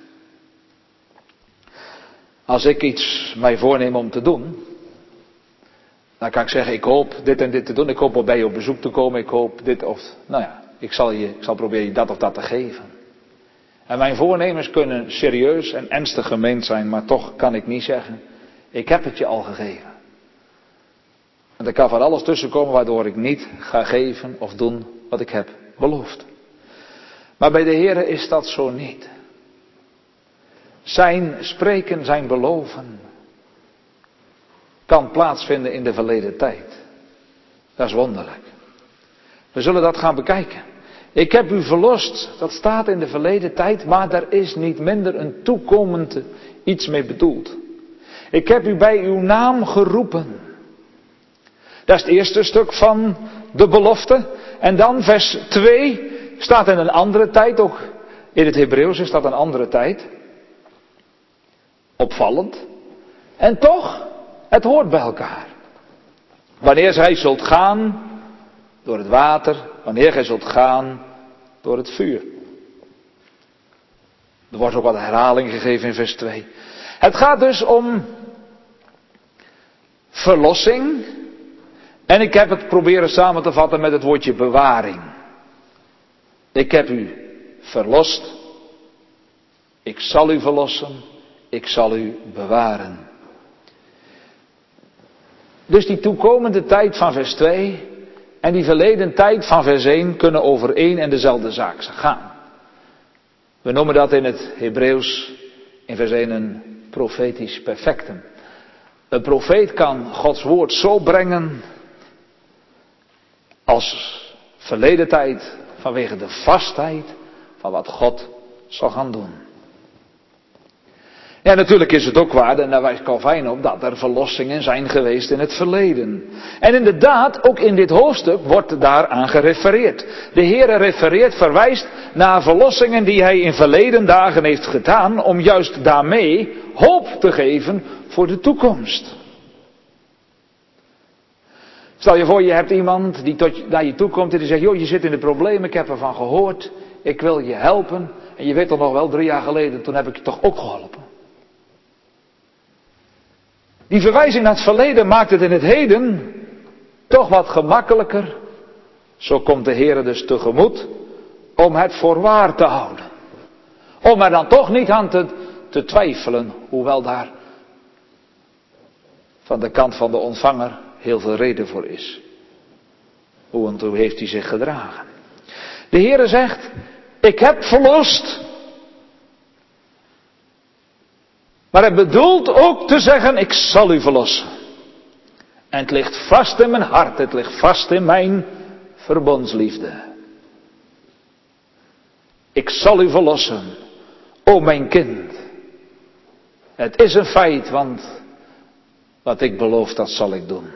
Als ik iets mij voorneem om te doen, dan kan ik zeggen, ik hoop dit en dit te doen. Ik hoop op bij je op bezoek te komen. Ik hoop dit of, nou ja, ik zal, je, ik zal proberen je dat of dat te geven. En mijn voornemens kunnen serieus en ernstig gemeend zijn, maar toch kan ik niet zeggen, ik heb het je al gegeven. En er kan van alles tussenkomen waardoor ik niet ga geven of doen wat ik heb beloofd. Maar bij de Heere is dat zo niet. Zijn spreken, zijn beloven kan plaatsvinden in de verleden tijd. Dat is wonderlijk. We zullen dat gaan bekijken. Ik heb u verlost, dat staat in de verleden tijd, maar daar is niet minder een toekomende iets mee bedoeld. Ik heb u bij uw naam geroepen. Dat is het eerste stuk van de belofte. En dan vers twee staat in een andere tijd, ook in het Hebreeuws is dat een andere tijd. Opvallend. En toch, het hoort bij elkaar. Wanneer gij zult gaan door het water, wanneer gij zult gaan door het vuur. Er wordt ook wat herhaling gegeven in vers twee. Het gaat dus om verlossing. En ik heb het proberen samen te vatten met het woordje bewaring. Ik heb u verlost. Ik zal u verlossen. Ik zal u bewaren. Dus die toekomende tijd van vers twee en die verleden tijd van vers één kunnen over één en dezelfde zaak gaan. We noemen dat in het Hebreeuws in vers één een profetisch perfectum. Een profeet kan Gods woord zo brengen als verleden tijd vanwege de vastheid van wat God zal gaan doen. Ja, natuurlijk is het ook waar, en daar wijst Calvijn op, dat er verlossingen zijn geweest in het verleden. En inderdaad, ook in dit hoofdstuk wordt daaraan gerefereerd. De Heere refereert, verwijst naar verlossingen die hij in verleden dagen heeft gedaan, om juist daarmee hoop te geven voor de toekomst. Stel je voor, je hebt iemand die tot naar je toe komt en die zegt, joh, je zit in de problemen, ik heb ervan gehoord, ik wil je helpen. En je weet toch nog wel, drie jaar geleden, toen heb ik je toch ook geholpen. Die verwijzing naar het verleden maakt het in het heden toch wat gemakkelijker. Zo komt de Heere dus tegemoet om het voor waar te houden. Om er dan toch niet aan te, te twijfelen, hoewel daar van de kant van de ontvanger heel veel reden voor is. Hoe en hoe heeft hij zich gedragen? De Heere zegt, ik heb verlost. Maar hij bedoelt ook te zeggen, ik zal u verlossen. En het ligt vast in mijn hart, het ligt vast in mijn verbondsliefde. Ik zal u verlossen, o mijn kind. Het is een feit, want wat ik beloof, dat zal ik doen.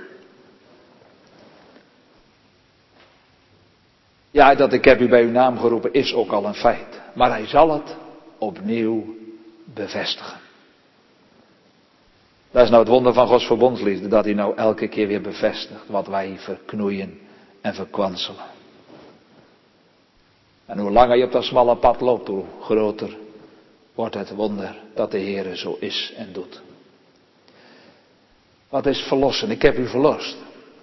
Ja, dat ik heb u bij uw naam geroepen is ook al een feit. Maar hij zal het opnieuw bevestigen. Dat is nou het wonder van Gods verbondsliefde, dat hij nou elke keer weer bevestigt wat wij verknoeien en verkwanselen. En hoe langer je op dat smalle pad loopt, hoe groter wordt het wonder dat de Heere zo is en doet. Wat is verlossen? Ik heb u verlost.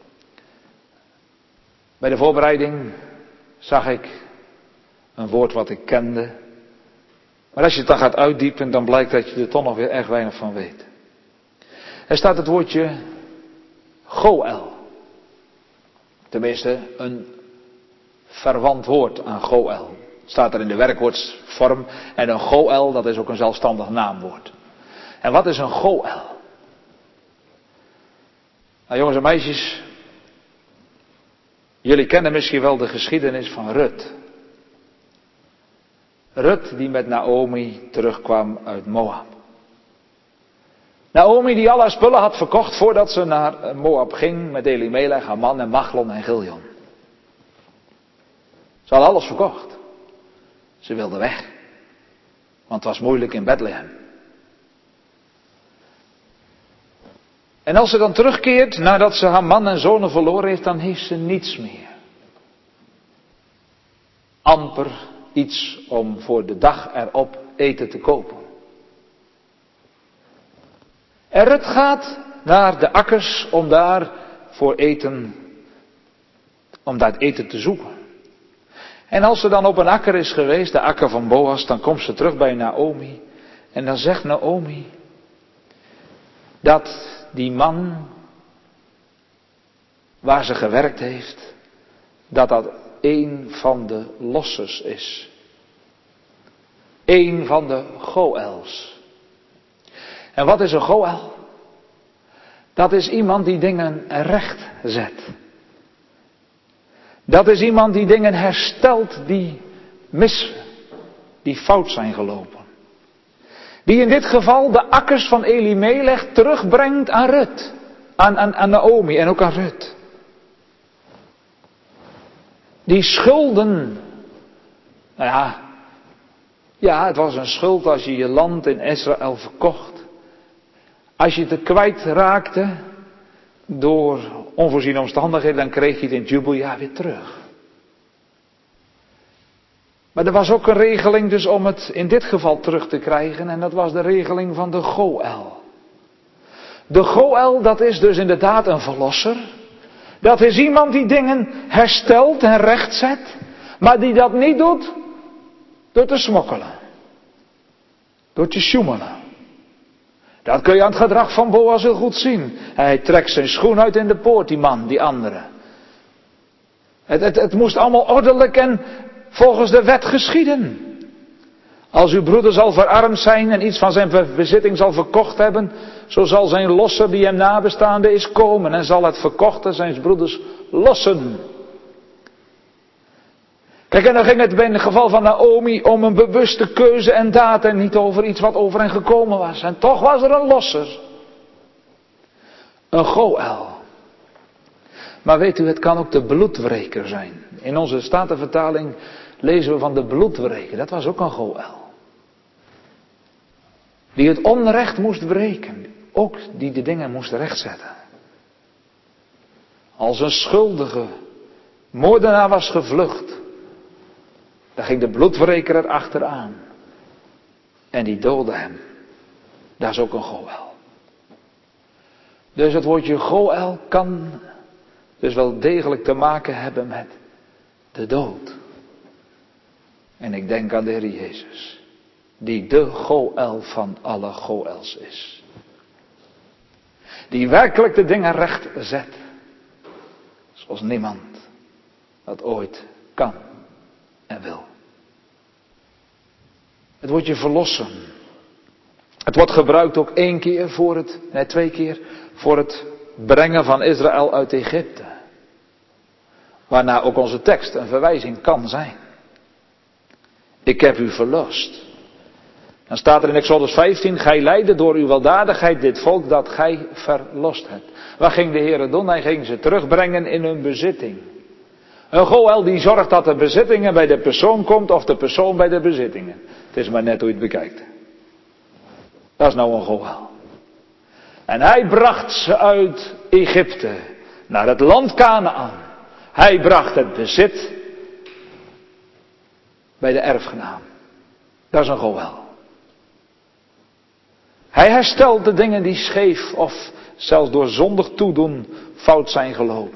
Bij de voorbereiding zag ik een woord wat ik kende. Maar als je het dan gaat uitdiepen, dan blijkt dat je er toch nog weer erg weinig van weet. Er staat het woordje Goël. Tenminste, een verwant woord aan Goël. Het staat er in de werkwoordsvorm. En een Goël, dat is ook een zelfstandig naamwoord. En wat is een Goël? Nou jongens en meisjes, jullie kennen misschien wel de geschiedenis van Rut. Rut die met Naomi terugkwam uit Moab. Naomi die al haar spullen had verkocht voordat ze naar Moab ging met Elimelech, haar man en Machlon en Giljon. Ze had alles verkocht. Ze wilde weg. Want het was moeilijk in Bethlehem. En als ze dan terugkeert nadat ze haar man en zonen verloren heeft, dan heeft ze niets meer. Amper iets om voor de dag erop eten te kopen. En Rut gaat naar de akkers om daar voor eten, om daar het eten te zoeken. En als ze dan op een akker is geweest, de akker van Boas, dan komt ze terug bij Naomi. En dan zegt Naomi dat die man waar ze gewerkt heeft, dat dat een van de lossers is. Een van de Goëls. En wat is een Goël? Dat is iemand die dingen recht zet. Dat is iemand die dingen herstelt die mis, die fout zijn gelopen. Die in dit geval de akkers van Elimelech terugbrengt aan Rut. Aan, aan, aan Naomi en ook aan Rut. Die schulden. Nou ja. Ja, het was een schuld als je je land in Israël verkocht. Als je het er kwijt raakte door onvoorziene omstandigheden, dan kreeg je het in het jubeljaar weer terug. Maar er was ook een regeling dus om het in dit geval terug te krijgen. En dat was de regeling van de Goël. De Goël, dat is dus inderdaad een verlosser. Dat is iemand die dingen herstelt en rechtzet. Maar die dat niet doet door te smokkelen. Door te sjoemelen. Dat kun je aan het gedrag van Boas heel goed zien. Hij trekt zijn schoen uit in de poort, die man, die andere. Het, het, het moest allemaal ordelijk en volgens de wet geschieden. Als uw broeder zal verarmd zijn en iets van zijn bezitting zal verkocht hebben, zo zal zijn losser die hem nabestaande is komen en zal het verkochte zijn broeders lossen. Kijk, en dan ging het in het geval van Naomi om een bewuste keuze en daad en niet over iets wat over hen gekomen was. En toch was er een losser. Een Goël. Maar weet u, het kan ook de bloedwreker zijn. In onze Statenvertaling lezen we van de bloedwreker. Dat was ook een Goël. Die het onrecht moest wreken. Ook die de dingen moest rechtzetten. Als een schuldige moordenaar was gevlucht, dan ging de bloedwreker er achteraan. En die doodde hem. Dat is ook een Goël. Dus het woordje Goël kan dus wel degelijk te maken hebben met de dood. En ik denk aan de Heer Jezus. Die de Goël van alle Goëls is. Die werkelijk de dingen recht zet. Zoals niemand dat ooit kan en wil. Het woordje verlossen. Het wordt gebruikt ook één keer voor het, nee twee keer, voor het brengen van Israël uit Egypte. Waarna ook onze tekst een verwijzing kan zijn. Ik heb u verlost. Dan staat er in Exodus vijftien, gij leidde door uw weldadigheid dit volk dat gij verlost hebt. Wat ging de Heer doen? Hij ging ze terugbrengen in hun bezitting. Een Goël die zorgt dat de bezittingen bij de persoon komt of de persoon bij de bezittingen. Het is maar net hoe je het bekijkt. Dat is nou een Goël. En hij bracht ze uit Egypte naar het land Kanaän. Hij bracht het bezit bij de erfgenaam. Dat is een Goël. Hij herstelt de dingen die scheef of zelfs door zondig toedoen fout zijn gelopen.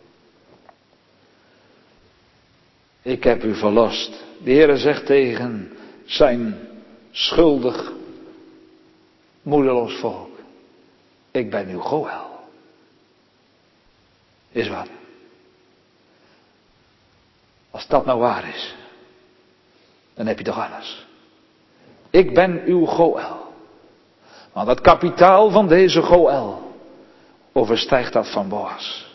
Ik heb u verlost. De Heere zegt tegen zijn schuldig, moedeloos volk. Ik ben uw Goël. Is wat. Als dat nou waar is, dan heb je toch alles. Ik ben uw Goël. Want het kapitaal van deze Goël overstijgt dat van Boas.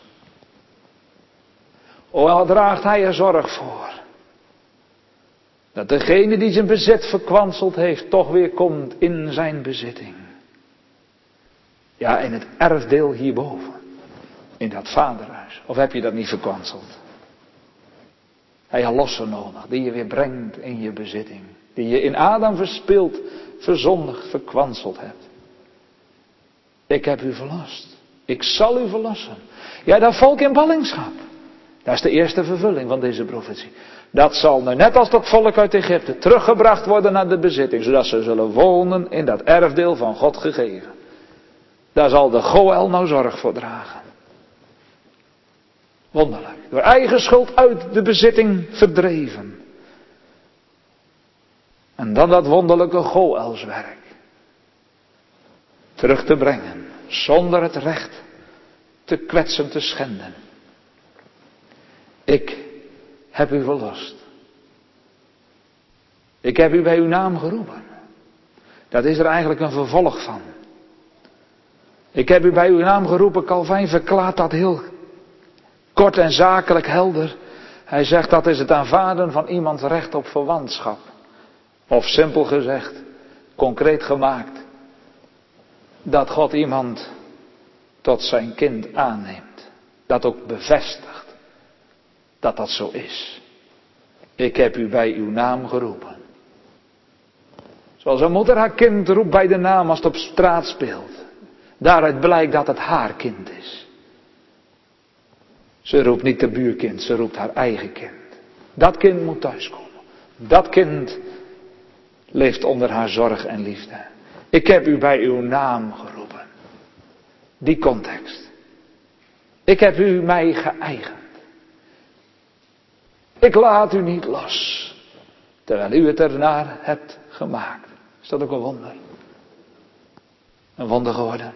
O, al draagt hij er zorg voor. Dat degene die zijn bezit verkwanseld heeft, toch weer komt in zijn bezitting. Ja, in het erfdeel hierboven. In dat vaderhuis. Of heb je dat niet verkwanseld? Hij had lossen nodig, die je weer brengt in je bezitting. Die je in Adam verspild, verzondigd, verkwanseld hebt. Ik heb u verlost. Ik zal u verlossen. Ja, dat volk in ballingschap. Dat is de eerste vervulling van deze profetie. Dat zal nu net als dat volk uit Egypte teruggebracht worden naar de bezitting. Zodat ze zullen wonen in dat erfdeel van God gegeven. Daar zal de Goël nou zorg voor dragen. Wonderlijk. Door eigen schuld uit de bezitting verdreven. En dan dat wonderlijke Goëlswerk. Terug te brengen. Zonder het recht te kwetsen, te schenden. Ik heb u verlost. Ik heb u bij uw naam geroepen. Dat is er eigenlijk een vervolg van. Ik heb u bij uw naam geroepen. Calvijn verklaart dat heel kort en zakelijk helder. Hij zegt dat is het aanvaarden van iemands recht op verwantschap. Of simpel gezegd, concreet gemaakt. Dat God iemand tot zijn kind aanneemt. Dat ook bevestigt. Dat dat zo is. Ik heb u bij uw naam geroepen. Zoals een moeder haar kind roept bij de naam als het op straat speelt. Daaruit blijkt dat het haar kind is. Ze roept niet de buurkind, ze roept haar eigen kind. Dat kind moet thuiskomen. Dat kind leeft onder haar zorg en liefde. Ik heb u bij uw naam geroepen. Die context. Ik heb u mij geëigend. Ik laat u niet los. Terwijl u het ernaar hebt gemaakt. Is dat ook een wonder? Een wonder geworden.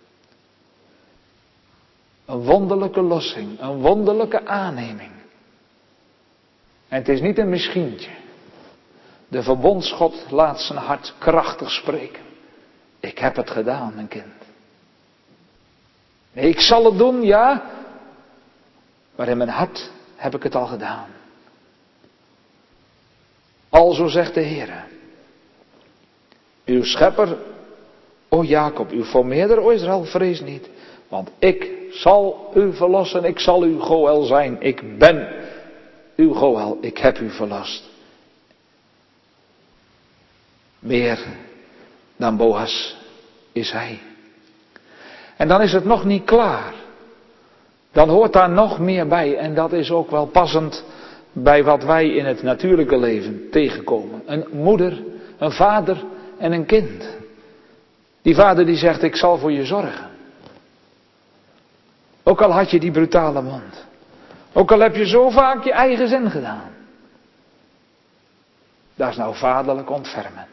Een wonderlijke lossing. Een wonderlijke aanneming. En het is niet een misschientje. De verbondsgod laat zijn hart krachtig spreken. Ik heb het gedaan, mijn kind. Nee, ik zal het doen, ja. Maar in mijn hart heb ik het al gedaan. Alzo zegt de Heere. Uw schepper, o Jacob, uw formeerder, o Israël, vrees niet. Want ik zal u verlossen, ik zal uw Goël zijn. Ik ben uw Goël, ik heb u verlost. Meer dan Boas is hij. En dan is het nog niet klaar. Dan hoort daar nog meer bij. En dat is ook wel passend bij wat wij in het natuurlijke leven tegenkomen. Een moeder, een vader en een kind. Die vader die zegt, ik zal voor je zorgen. Ook al had je die brutale mond. Ook al heb je zo vaak je eigen zin gedaan. Dat is nou vaderlijk ontfermen.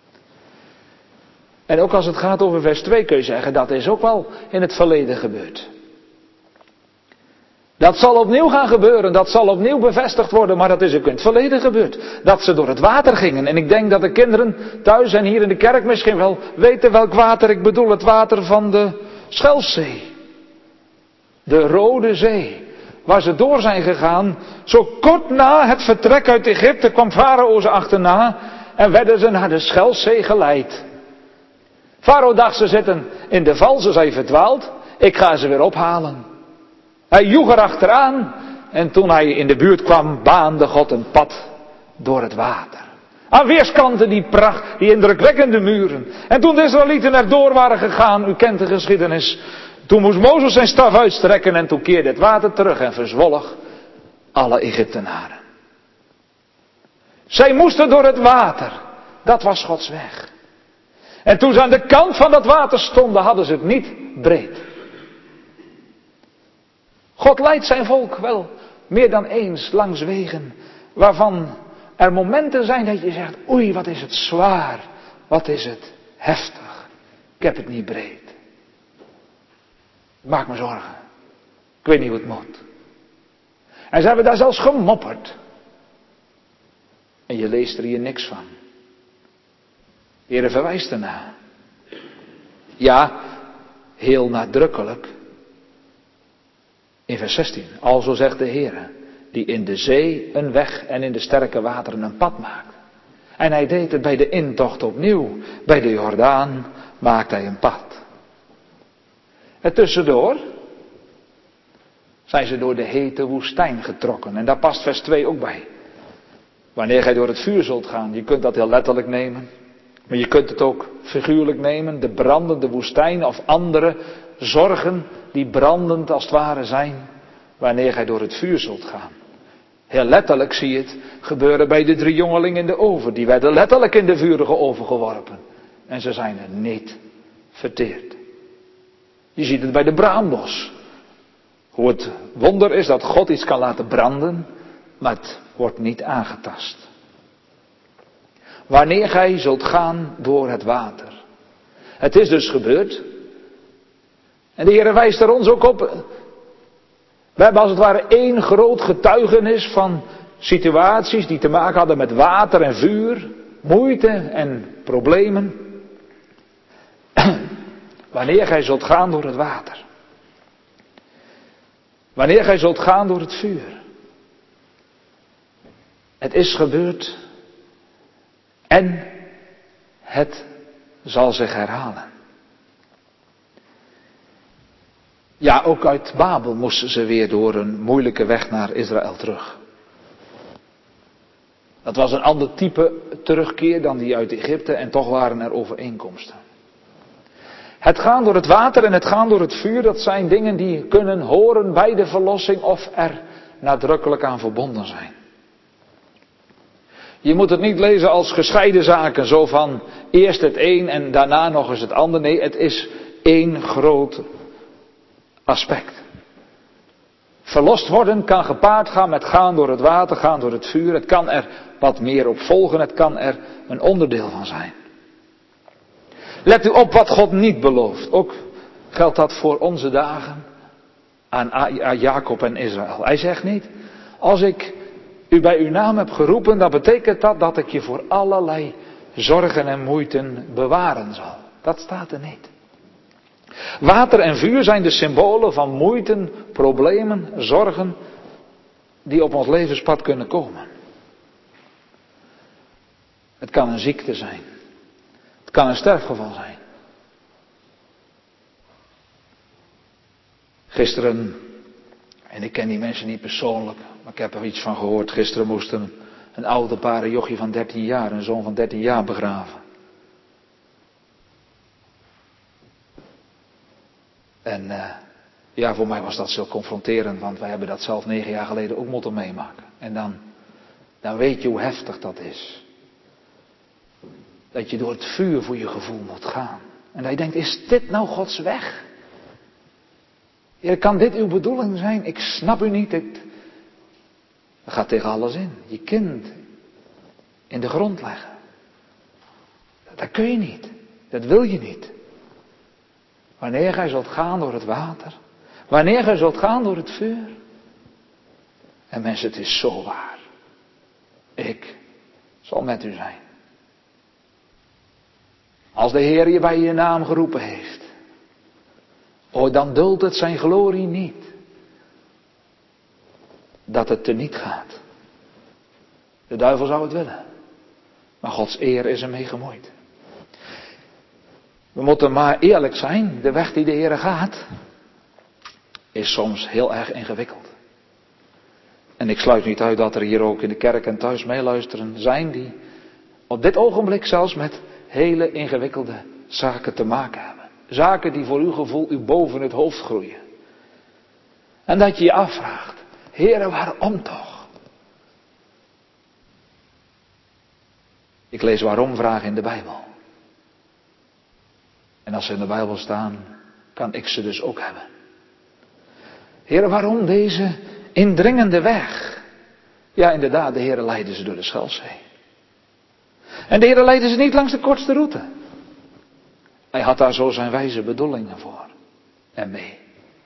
En ook als het gaat over vers twee kun je zeggen, dat is ook wel in het verleden gebeurd. Dat zal opnieuw gaan gebeuren, dat zal opnieuw bevestigd worden, maar dat is ook in het verleden gebeurd. Dat ze door het water gingen. En ik denk dat de kinderen thuis en hier in de kerk misschien wel weten welk water ik bedoel. Het water van de Schelfzee. De Rode Zee. Waar ze door zijn gegaan. Zo kort na het vertrek uit Egypte kwam Farao ze achterna. En werden ze naar de Schelfzee geleid. Farao dacht, ze zitten in de val, ze zijn verdwaald. Ik ga ze weer ophalen. Hij joeg er achteraan. En toen hij in de buurt kwam, baande God een pad door het water. Aan weerskanten die pracht, die indrukwekkende muren. En toen de Israëlieten erdoor waren gegaan, u kent de geschiedenis. Toen moest Mozes zijn staf uitstrekken en toen keerde het water terug en verzwolg alle Egyptenaren. Zij moesten door het water. Dat was Gods weg. En toen ze aan de kant van dat water stonden, hadden ze het niet breed. God leidt zijn volk wel meer dan eens langs wegen waarvan er momenten zijn dat je zegt, oei, wat is het zwaar, wat is het heftig. Ik heb het niet breed. Ik maak me zorgen. Ik weet niet hoe het moet. En ze hebben daar zelfs gemopperd. En je leest er hier niks van. De Heer verwijst ernaar. Ja, heel nadrukkelijk. In vers zestien. Alzo zegt de Heer, die in de zee een weg en in de sterke wateren een pad maakt. En hij deed het bij de intocht opnieuw. Bij de Jordaan maakt hij een pad. En tussendoor zijn ze door de hete woestijn getrokken. En daar past vers twee ook bij. Wanneer gij door het vuur zult gaan, je kunt dat heel letterlijk nemen. Maar je kunt het ook figuurlijk nemen. De brandende woestijn of andere zorgen die brandend als het ware zijn. Wanneer gij door het vuur zult gaan. Heel letterlijk zie je het gebeuren bij de drie jongelingen in de oven. Die werden letterlijk in de vurige oven geworpen. En ze zijn er niet verteerd. Je ziet het bij de braambos. Hoe het wonder is dat God iets kan laten branden, maar het wordt niet aangetast. Wanneer gij zult gaan door het water. Het is dus gebeurd. En de Heer wijst er ons ook op. We hebben als het ware één groot getuigenis van situaties die te maken hadden met water en vuur, moeite en problemen. Wanneer gij zult gaan door het water. Wanneer gij zult gaan door het vuur. Het is gebeurd en het zal zich herhalen. Ja, ook uit Babel moesten ze weer door een moeilijke weg naar Israël terug. Dat was een ander type terugkeer dan die uit Egypte en toch waren er overeenkomsten. Het gaan door het water en het gaan door het vuur, dat zijn dingen die kunnen horen bij de verlossing of er nadrukkelijk aan verbonden zijn. Je moet het niet lezen als gescheiden zaken, zo van eerst het een en daarna nog eens het ander. Nee, het is één groot aspect. Verlost worden kan gepaard gaan met gaan door het water, gaan door het vuur. Het kan er wat meer op volgen, het kan er een onderdeel van zijn. Let u op wat God niet belooft. Ook geldt dat voor onze dagen aan, aan Jacob en Israël. Hij zegt niet, als ik u bij uw naam heb geroepen, dan betekent dat dat ik je voor allerlei zorgen en moeiten bewaren zal. Dat staat er niet. Water en vuur zijn de symbolen van moeiten, problemen, zorgen die op ons levenspad kunnen komen. Het kan een ziekte zijn. Het kan een sterfgeval zijn. Gisteren, en ik ken die mensen niet persoonlijk, maar ik heb er iets van gehoord. Gisteren moest een, een oude paar jochie van dertien jaar, een zoon van dertien jaar begraven. En uh, ja, voor mij was dat zo confronterend, want wij hebben dat zelf negen jaar geleden ook moeten meemaken. En dan, dan weet je hoe heftig dat is. Dat je door het vuur voor je gevoel moet gaan. En dat je denkt, is dit nou Gods weg? Heer, kan dit uw bedoeling zijn? Ik snap u niet. Het... Dat gaat tegen alles in. Je kind in de grond leggen. Dat kun je niet. Dat wil je niet. Wanneer gij zult gaan door het water. Wanneer gij zult gaan door het vuur. En mensen, het is zo waar. Ik zal met u zijn. Als de Heer je bij je naam geroepen heeft. Oh, dan duldt het zijn glorie niet. Dat het teniet gaat. De duivel zou het willen. Maar Gods eer is ermee gemoeid. We moeten maar eerlijk zijn. De weg die de Heer gaat. Is soms heel erg ingewikkeld. En ik sluit niet uit dat er hier ook in de kerk en thuis meeluisteren zijn die op dit ogenblik zelfs met hele ingewikkelde zaken te maken hebben. Zaken die voor uw gevoel u boven het hoofd groeien. En dat je je afvraagt, Heere, waarom toch? Ik lees waarom vragen in de Bijbel. En als ze in de Bijbel staan, kan ik ze dus ook hebben. Heere, waarom deze indringende weg? Ja, inderdaad, de Heere leidde ze door de Schelfzee. En de Heere leidde ze niet langs de kortste route. Hij had daar zo zijn wijze bedoelingen voor. En mee.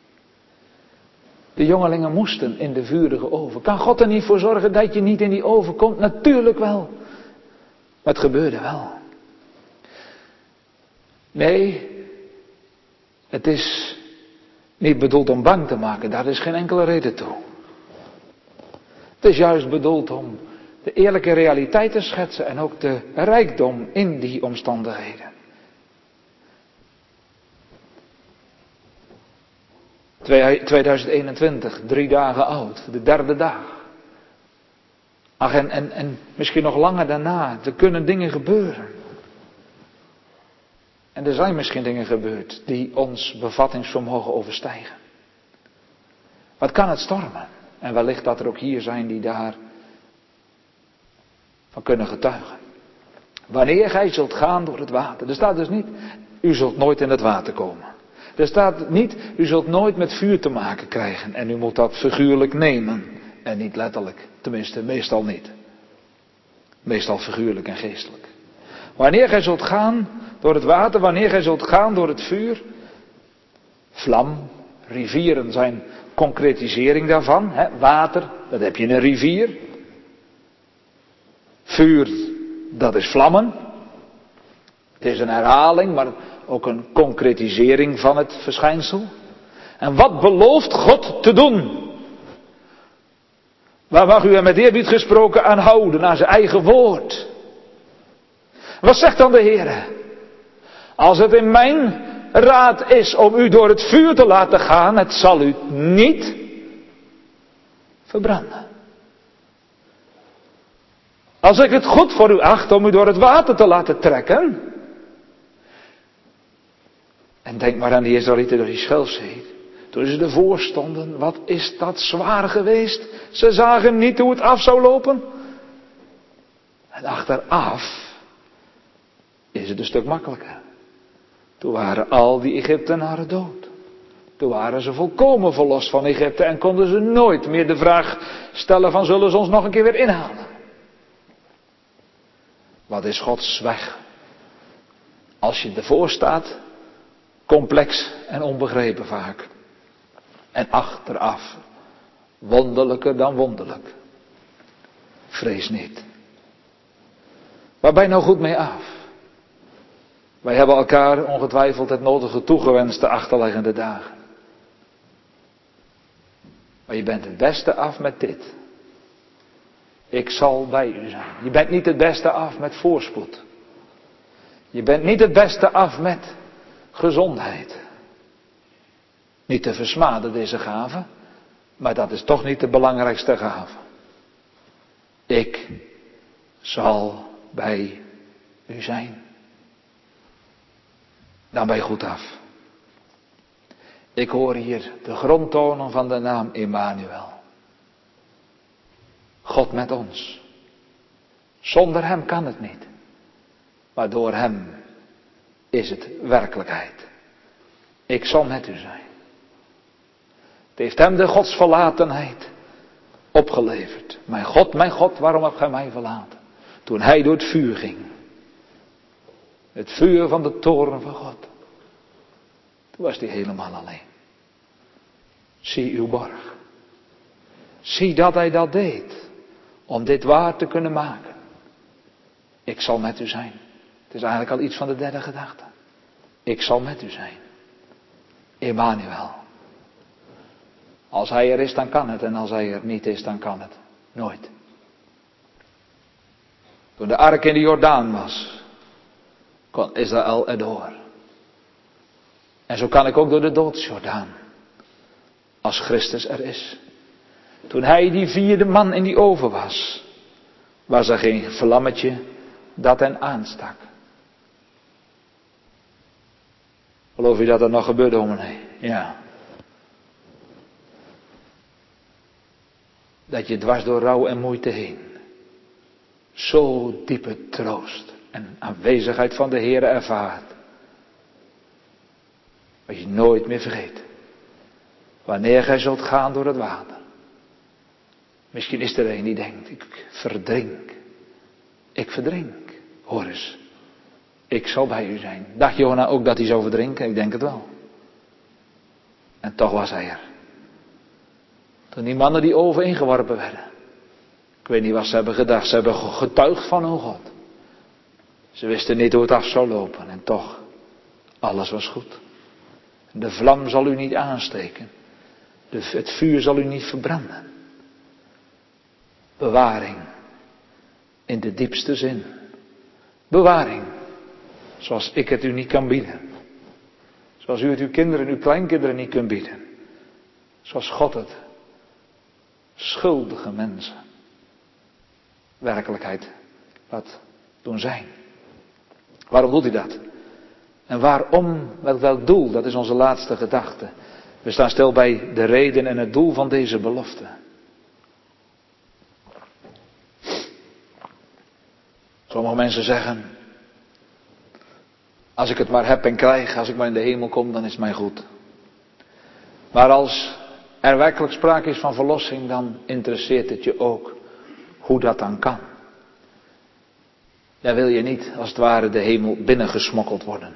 De jongelingen moesten in de vurige oven. Kan God er niet voor zorgen dat je niet in die oven komt? Natuurlijk wel. Maar het gebeurde wel. Nee, het is niet bedoeld om bang te maken. Daar is geen enkele reden toe. Het is juist bedoeld om de eerlijke realiteit te schetsen en ook de rijkdom in die omstandigheden. tweeduizend eenentwintig, drie dagen oud, de derde dag. Ach, en, en, en misschien nog langer daarna, er kunnen dingen gebeuren. En er zijn misschien dingen gebeurd die ons bevattingsvermogen overstijgen. Wat kan het stormen? En wellicht dat er ook hier zijn die daar van kunnen getuigen. Wanneer gij zult gaan door het water. Er staat dus niet, u zult nooit in het water komen. Er staat niet, u zult nooit met vuur te maken krijgen. En u moet dat figuurlijk nemen. En niet letterlijk. Tenminste, meestal niet. Meestal figuurlijk en geestelijk. Wanneer gij zult gaan door het water, wanneer gij zult gaan door het vuur. Vlam, rivieren zijn concretisering daarvan. Hè? Water, dat heb je in een rivier. Vuur, dat is vlammen. Het is een herhaling, maar ook een concretisering van het verschijnsel. En wat belooft God te doen? Waar mag u hem met eerbied gesproken aan houden, aan zijn eigen woord? Wat zegt dan de Heer? Als het in mijn raad is om u door het vuur te laten gaan, het zal u niet verbranden. Als ik het goed voor u acht om u door het water te laten trekken. En denk maar aan die Israëlieten door die Schelfzee. Toen ze ervoor stonden, wat is dat zwaar geweest. Ze zagen niet hoe het af zou lopen. En achteraf is het een stuk makkelijker. Toen waren al die Egyptenaren dood. Toen waren ze volkomen verlost van Egypte en konden ze nooit meer de vraag stellen van zullen ze ons nog een keer weer inhalen. Wat is Gods weg? Als je ervoor staat, complex en onbegrepen vaak. En achteraf, wonderlijker dan wonderlijk. Vrees niet. Waar ben je nou goed mee af? Wij hebben elkaar ongetwijfeld het nodige toegewenst de achterliggende dagen. Maar je bent het beste af met dit. Ik zal bij u zijn. Je bent niet het beste af met voorspoed. Je bent niet het beste af met gezondheid. Niet te versmaden deze gave, maar dat is toch niet de belangrijkste gave. Ik zal bij u zijn. Dan ben je goed af. Ik hoor hier de grondtonen van de naam Emmanuel. God met ons. Zonder hem kan het niet. Maar door hem is het werkelijkheid. Ik zal met u zijn. Het heeft hem de godsverlatenheid opgeleverd. Mijn God, mijn God, waarom hebt gij mij verlaten? Toen hij door het vuur ging. Het vuur van de toren van God. Toen was hij helemaal alleen. Zie uw borg. Zie dat hij dat deed. Om dit waar te kunnen maken. Ik zal met u zijn. Het is eigenlijk al iets van de derde gedachte. Ik zal met u zijn. Emmanuel. Als hij er is, dan kan het. En als hij er niet is, dan kan het. Nooit. Toen de ark in de Jordaan was, kon Israël erdoor. En zo kan ik ook door de doodsjordaan. Als Christus er is. Toen hij die vierde man in die oven was, was er geen vlammetje, dat hen aanstak. Geloof je dat dat nog gebeurt, dominee? Ja. Dat je dwars door rouw en moeite heen zo diepe troost en aanwezigheid van de Heer ervaart. Wat je nooit meer vergeet. Wanneer gij zult gaan door het water. Misschien is er een die denkt, ik verdrink. Ik verdrink. Hoor eens. Ik zal bij u zijn. Dacht Jona ook dat hij zou verdrinken? Ik denk het wel. En toch was hij er. Toen die mannen die oven ingeworpen werden. Ik weet niet wat ze hebben gedacht. Ze hebben getuigd van hun God. Ze wisten niet hoe het af zou lopen. En toch, alles was goed. De vlam zal u niet aansteken. De, het vuur zal u niet verbranden. Bewaring. In de diepste zin. Bewaring. Zoals ik het u niet kan bieden. Zoals u het uw kinderen en uw kleinkinderen niet kunt bieden. Zoals God het schuldige mensen werkelijkheid laat doen zijn. Waarom doet hij dat? En waarom, met welk doel? Dat is onze laatste gedachte. We staan stil bij de reden en het doel van deze belofte. Sommige mensen zeggen, als ik het maar heb en krijg, als ik maar in de hemel kom, dan is het mij goed. Maar als er werkelijk sprake is van verlossing, dan interesseert het je ook hoe dat dan kan. Dan wil je niet, als het ware, de hemel binnengesmokkeld worden.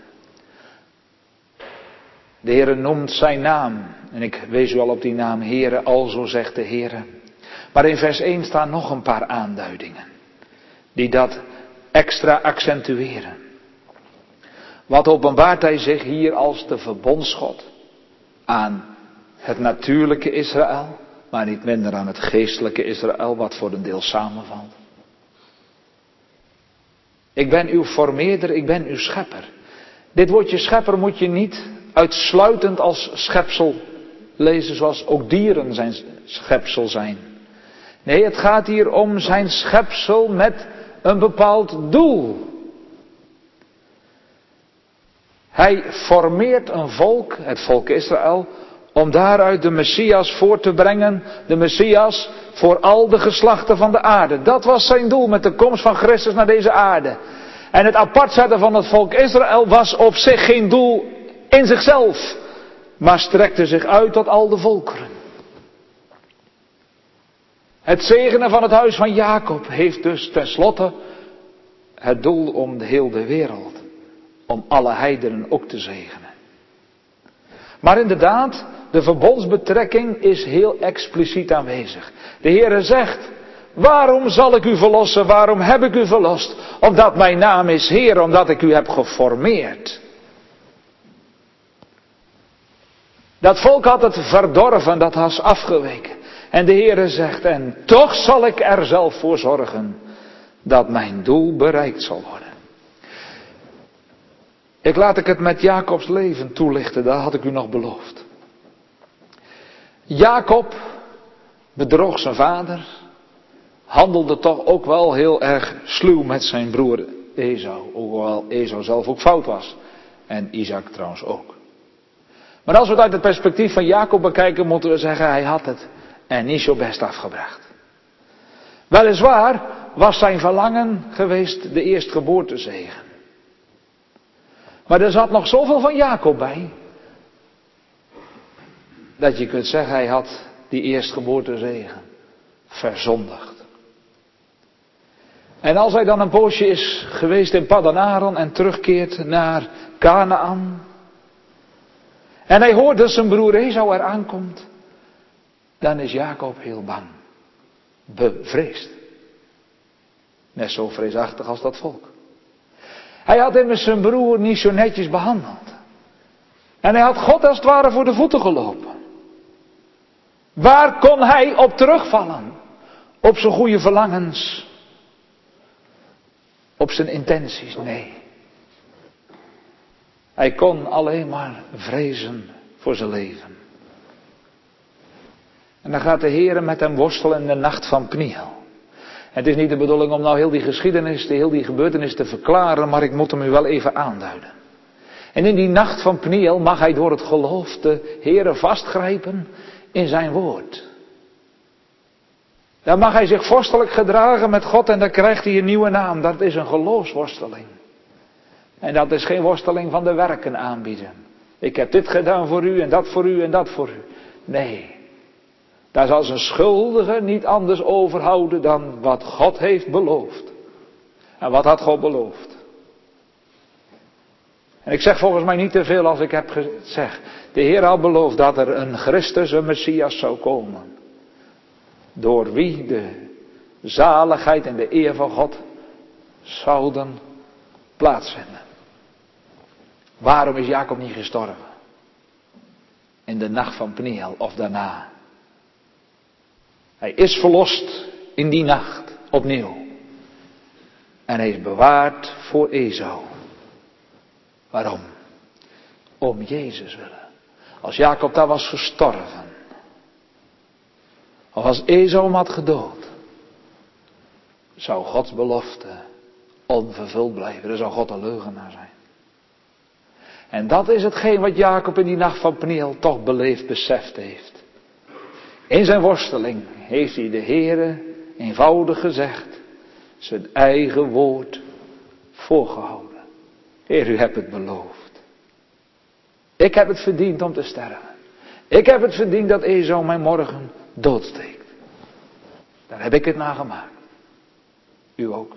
De Heere noemt zijn naam. En ik wees u al op die naam, Heere, alzo zegt de Heere. Maar in vers één staan nog een paar aanduidingen. Die dat extra accentueren. Wat openbaart hij zich hier als de verbondsgod aan het natuurlijke Israël, maar niet minder aan het geestelijke Israël, wat voor een deel samenvalt. Ik ben uw formeerder, ik ben uw schepper. Dit woordje schepper moet je niet uitsluitend als schepsel lezen, zoals ook dieren zijn schepsel zijn. Nee, het gaat hier om zijn schepsel met een bepaald doel. Hij formeert een volk, het volk Israël, om daaruit de Messias voort te brengen. De Messias voor al de geslachten van de aarde. Dat was zijn doel met de komst van Christus naar deze aarde. En het apart zetten van het volk Israël was op zich geen doel in zichzelf. Maar strekte zich uit tot al de volkeren. Het zegenen van het huis van Jacob heeft dus tenslotte het doel om de hele wereld. Om alle heidenen ook te zegenen. Maar inderdaad, de verbondsbetrekking is heel expliciet aanwezig. De Heere zegt, waarom zal ik u verlossen, waarom heb ik u verlost? Omdat mijn naam is Heer, omdat ik u heb geformeerd. Dat volk had het verdorven, dat was afgeweken. En de Heere zegt, en toch zal ik er zelf voor zorgen dat mijn doel bereikt zal worden. Ik laat ik het met Jacobs leven toelichten, dat had ik u nog beloofd. Jacob bedroog zijn vader, handelde toch ook wel heel erg sluw met zijn broer Esau, hoewel Esau zelf ook fout was. En Isaac trouwens ook. Maar als we het uit het perspectief van Jacob bekijken, moeten we zeggen, hij had het er niet zo best afgebracht. Weliswaar was zijn verlangen geweest de eerstgeboortezegen. Maar er zat nog zoveel van Jacob bij. Dat je kunt zeggen, hij had die eerstgeboortezegen verzondigd. En als hij dan een poosje is geweest in Paddan Aram en terugkeert naar Kanaan. En hij hoort dat zijn broer Esau er aankomt. Dan is Jacob heel bang. Bevreesd. Net zo vreesachtig als dat volk. Hij had immers zijn broer niet zo netjes behandeld. En hij had God als het ware voor de voeten gelopen. Waar kon hij op terugvallen? Op zijn goede verlangens. Op zijn intenties? Nee. Hij kon alleen maar vrezen voor zijn leven. En dan gaat de Heere met hem worstelen in de nacht van Pniel. Het is niet de bedoeling om nou heel die geschiedenis, heel die gebeurtenis te verklaren, maar ik moet hem u wel even aanduiden. En in die nacht van Pniel mag hij door het geloof de Heere vastgrijpen in zijn woord. Dan mag hij zich vorstelijk gedragen met God en dan krijgt hij een nieuwe naam. Dat is een geloofsworsteling. En dat is geen worsteling van de werken aanbieden. Ik heb dit gedaan voor u en dat voor u en dat voor u. Nee. Daar zal zijn schuldige niet anders overhouden dan wat God heeft beloofd. En wat had God beloofd? En ik zeg volgens mij niet te veel als ik heb gezegd. De Heer had beloofd dat er een Christus, een Messias zou komen. Door wie de zaligheid en de eer van God zouden plaatsvinden. Waarom is Jacob niet gestorven? In de nacht van Pniel of daarna. Hij is verlost in die nacht opnieuw. En hij is bewaard voor Esau. Waarom? Om Jezus willen. Als Jacob daar was gestorven. Of als Esau hem had gedood. Zou Gods belofte onvervuld blijven. Dan zou God een leugenaar zijn. En dat is hetgeen wat Jacob in die nacht van Pniel toch beleefd, beseft heeft. In zijn worsteling heeft hij de Heere eenvoudig gezegd. Zijn eigen woord voorgehouden. Heer, u hebt het beloofd. Ik heb het verdiend om te sterven. Ik heb het verdiend dat Esau mij morgen doodsteekt. Daar heb ik het nagemaakt. U ook.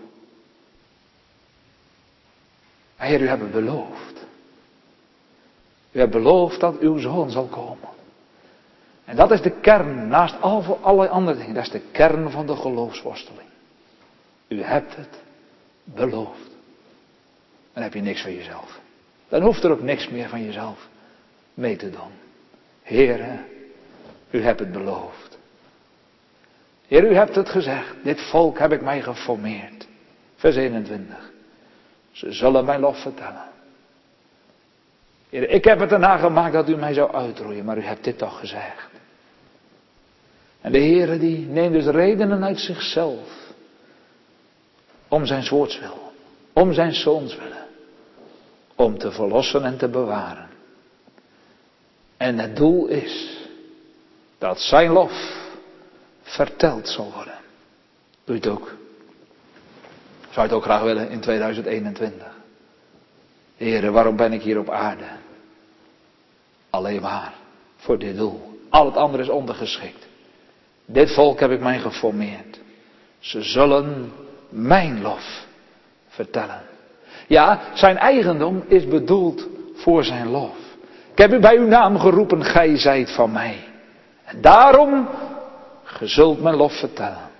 Heer, u hebt het beloofd. U hebt beloofd dat uw zoon zal komen. En dat is de kern, naast alle andere dingen, dat is de kern van de geloofsworsteling. U hebt het beloofd. Dan heb je niks van jezelf. Dan hoeft er ook niks meer van jezelf mee te doen. Heere, u hebt het beloofd. Heer, u hebt het gezegd. Dit volk heb ik mij geformeerd. Vers eenentwintig. Ze zullen mijn lof vertellen. Heer, ik heb het erna gemaakt dat u mij zou uitroeien, maar u hebt dit toch gezegd. En de Heere die neemt dus redenen uit zichzelf. Om zijn woords wil. Om zijn zoons willen. Om te verlossen en te bewaren. En het doel is dat zijn lof verteld zal worden. Doe je het ook? Zou je het ook graag willen in tweeduizend eenentwintig? Heere, waarom ben ik hier op aarde? Alleen maar voor dit doel. Al het andere is ondergeschikt. Dit volk heb ik mij geformeerd. Ze zullen mijn lof vertellen. Ja, zijn eigendom is bedoeld voor zijn lof. Ik heb u bij uw naam geroepen, gij zijt van mij. En daarom, ge zult mijn lof vertellen.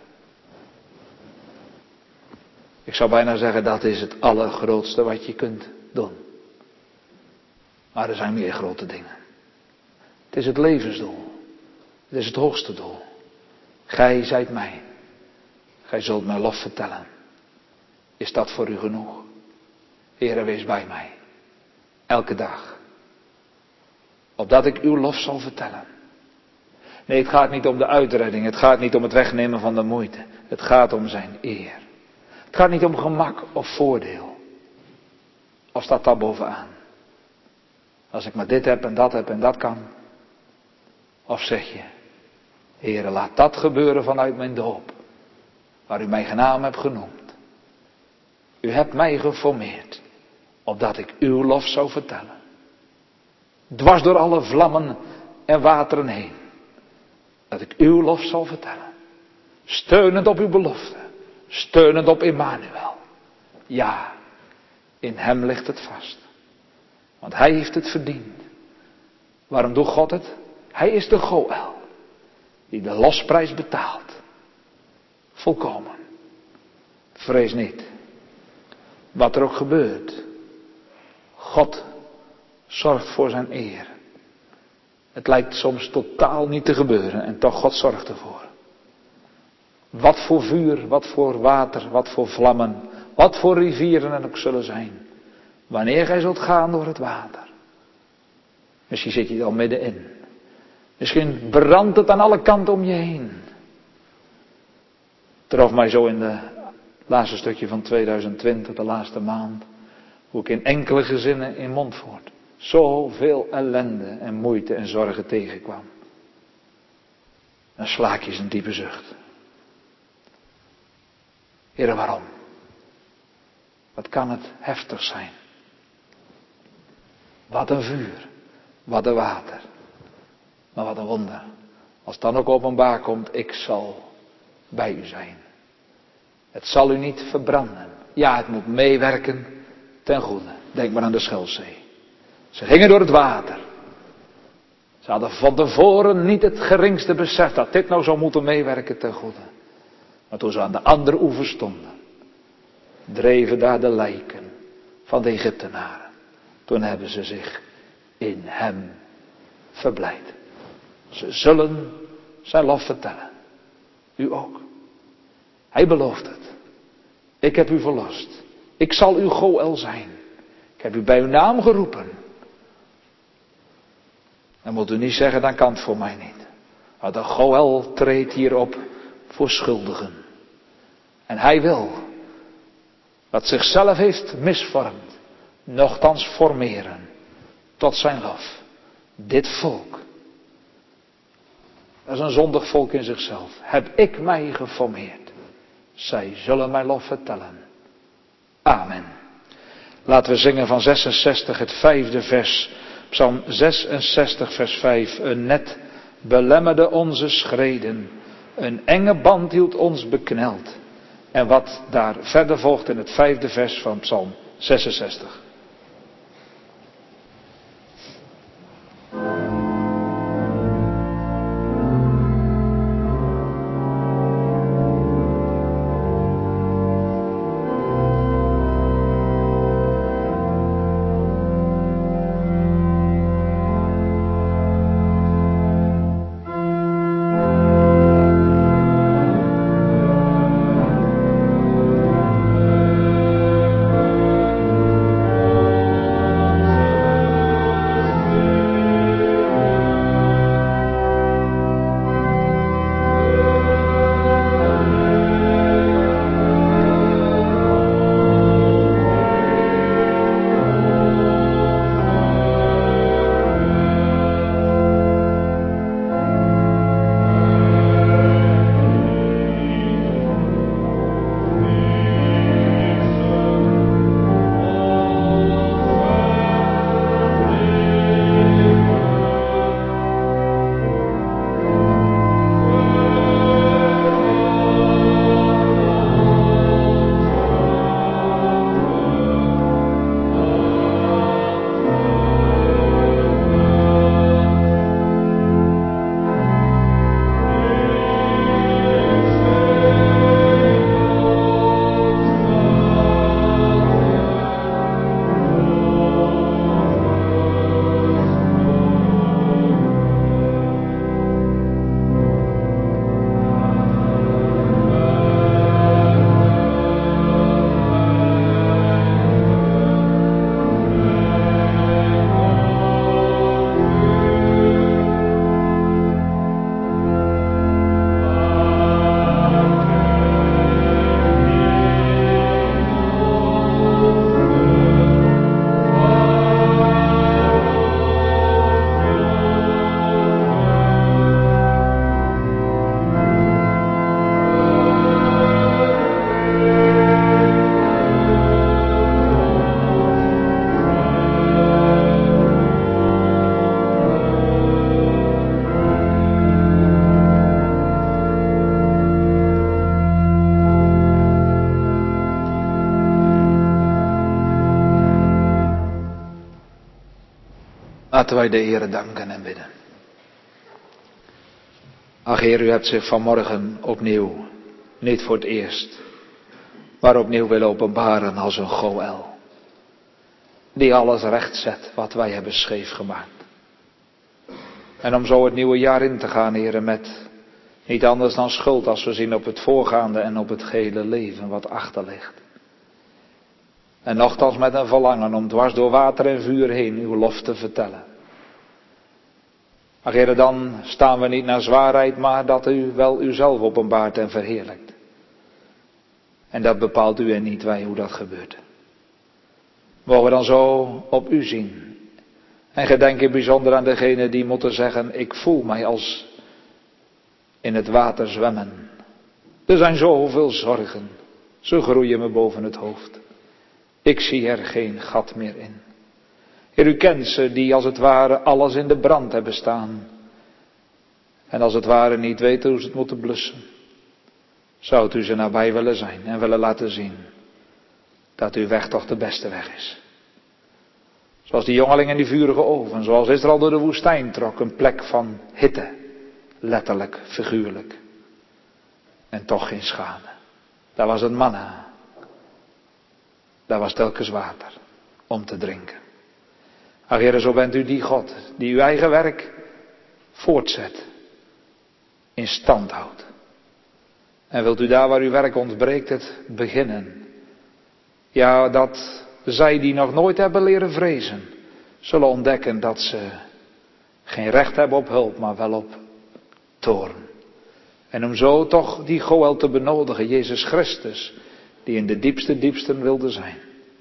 Ik zou bijna zeggen, dat is het allergrootste wat je kunt doen. Maar er zijn meer grote dingen. Het is het levensdoel. Het is het hoogste doel. Gij zijt mij. Gij zult mijn lof vertellen. Is dat voor u genoeg? Heere, wees bij mij. Elke dag. Opdat ik uw lof zal vertellen. Nee, het gaat niet om de uitredding. Het gaat niet om het wegnemen van de moeite. Het gaat om zijn eer. Het gaat niet om gemak of voordeel. Of staat dat bovenaan? Als ik maar dit heb en dat heb en dat kan. Of zeg je, Heere, laat dat gebeuren vanuit mijn doop. Waar u mij genaam hebt genoemd. U hebt mij geformeerd. Opdat ik uw lof zou vertellen. Dwars door alle vlammen en wateren heen. Dat ik uw lof zal vertellen. Steunend op uw belofte. Steunend op Immanuel. Ja, in hem ligt het vast. Want hij heeft het verdiend. Waarom doet God het? Hij is de Goël. Die de losprijs betaalt. Volkomen. Vrees niet. Wat er ook gebeurt. God zorgt voor zijn eer. Het lijkt soms totaal niet te gebeuren en toch God zorgt ervoor. Wat voor vuur, wat voor water, wat voor vlammen, wat voor rivieren er ook zullen zijn. Wanneer gij zult gaan door het water. Misschien zit je er al middenin. Misschien brandt het aan alle kanten om je heen. trof mij zo in het laatste stukje van tweeduizend twintig, de laatste maand, hoe ik in enkele gezinnen in Montfort zoveel ellende en moeite en zorgen tegenkwam. Dan slaak je een diepe zucht. Heere, waarom? Wat kan het heftig zijn? Wat een vuur, wat een water, maar wat een wonder. Als het dan ook openbaar komt, ik zal bij u zijn. Het zal u niet verbranden. Ja, het moet meewerken ten goede. Denk maar aan de Schelzee. Ze gingen door het water. Ze hadden van tevoren niet het geringste besef dat dit nou zou moeten meewerken ten goede. Maar toen ze aan de andere oever stonden, dreven daar de lijken van de Egyptenaren. Toen hebben ze zich in hem verblijd. Ze zullen zijn lof vertellen. U ook. Hij belooft het. Ik heb u verlost. Ik zal uw Goël zijn. Ik heb u bij uw naam geroepen. Dan moet u niet zeggen, dan kan het voor mij niet. Maar de Goël treedt hierop voor schuldigen. En hij wil wat zichzelf heeft misvormd, nochtans formeren tot zijn lof. Dit volk, dat is een zondig volk in zichzelf, heb ik mij geformeerd. Zij zullen mijn lof vertellen. Amen. Laten we zingen van zesenzestig, het vijfde vers. Psalm zesenzestig, vers vijf. Een net belemmerde onze schreden. Een enge band hield ons bekneld. En wat daar verder volgt in het vijfde vers van Psalm zesenzestig. Laten wij de Heere danken en bidden. Ach Heer, u hebt zich vanmorgen opnieuw, niet voor het eerst, maar opnieuw willen openbaren als een Goël. Die alles recht zet wat wij hebben scheef gemaakt. En om zo het nieuwe jaar in te gaan, Heere, met niet anders dan schuld als we zien op het voorgaande en op het gehele leven wat achter ligt. En nochtans met een verlangen om dwars door water en vuur heen uw lof te vertellen. Ach Heere, dan staan we niet naar zwaarheid, maar dat u wel uzelf openbaart en verheerlijkt. En dat bepaalt u en niet wij hoe dat gebeurt. Mogen we dan zo op u zien. En gedenk in bijzonder aan degenen die moeten zeggen, ik voel mij als in het water zwemmen. Er zijn zoveel zorgen. Ze groeien me boven het hoofd. Ik zie er geen gat meer in. Heer, u kent ze die als het ware alles in de brand hebben staan. En als het ware niet weten hoe ze het moeten blussen. Zou u ze nabij willen zijn en willen laten zien dat uw weg toch de beste weg is. Zoals die jongeling in die vurige oven, zoals Israël door de woestijn trok, een plek van hitte. Letterlijk, figuurlijk. En toch geen schade. Daar was het manna. Daar was telkens water om te drinken. Ach Heere, zo bent u die God die uw eigen werk voortzet. In stand houdt. En wilt u daar waar uw werk ontbreekt het beginnen. Ja, dat zij die nog nooit hebben leren vrezen, zullen ontdekken dat ze geen recht hebben op hulp, maar wel op toorn. En om zo toch die Goël te benodigen, Jezus Christus, die in de diepste diepsten wilde zijn.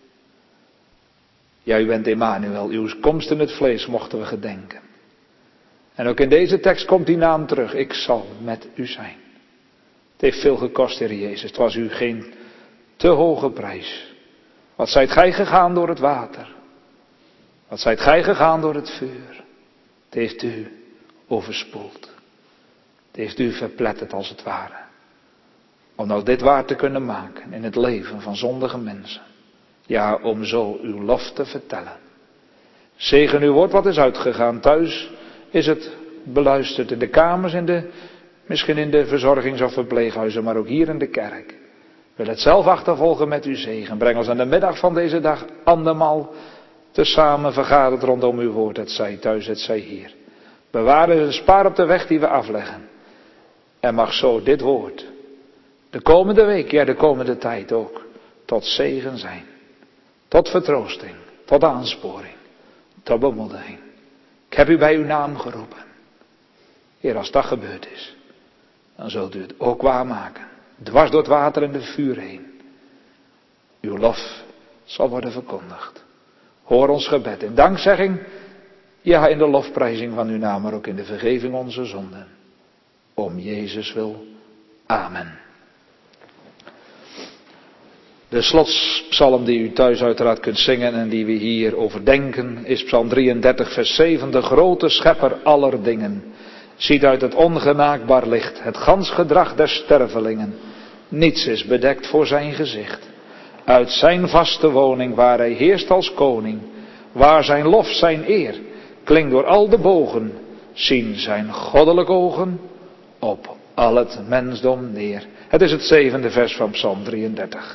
Ja, u bent Emmanuel, uw komst in het vlees mochten we gedenken. En ook in deze tekst komt die naam terug, ik zal met u zijn. Het heeft veel gekost, Heer Jezus, het was u geen te hoge prijs. Wat zijt gij gegaan door het water? Wat zijt gij gegaan door het vuur? Het heeft u overspoeld. Het heeft u verpletterd als het ware. Om nou dit waar te kunnen maken in het leven van zondige mensen. Ja, om zo uw lof te vertellen. Zegen uw woord wat is uitgegaan. Thuis is het beluisterd in de kamers, in de, misschien in de verzorgings- of verpleeghuizen, maar ook hier in de kerk. Ik wil het zelf achtervolgen met uw zegen. Breng ons aan de middag van deze dag andermaal tezamen vergaderd rondom uw woord. Het zij thuis, het zij hier. Bewaar en spaar op de weg die we afleggen. En mag zo dit woord de komende week, ja de komende tijd ook, tot zegen zijn. Tot vertroosting, tot aansporing, tot bemoediging. Ik heb u bij uw naam geroepen. Heer, als dat gebeurd is, dan zult u het ook waarmaken. Dwars door het water en de vuur heen. Uw lof zal worden verkondigd. Hoor ons gebed in dankzegging, ja in de lofprijzing van uw naam, maar ook in de vergeving onze zonden. Om Jezus wil. Amen. De slotspsalm die u thuis uiteraard kunt zingen en die we hier overdenken is psalm drieëndertig vers zeven. De grote schepper aller dingen ziet uit het ongenaakbaar licht het gans gedrag der stervelingen. Niets is bedekt voor zijn gezicht. Uit zijn vaste woning waar hij heerst als koning, waar zijn lof, zijn eer klinkt door al de bogen, zien zijn goddelijke ogen op al het mensdom neer. Het is het zevende vers van psalm drieëndertig.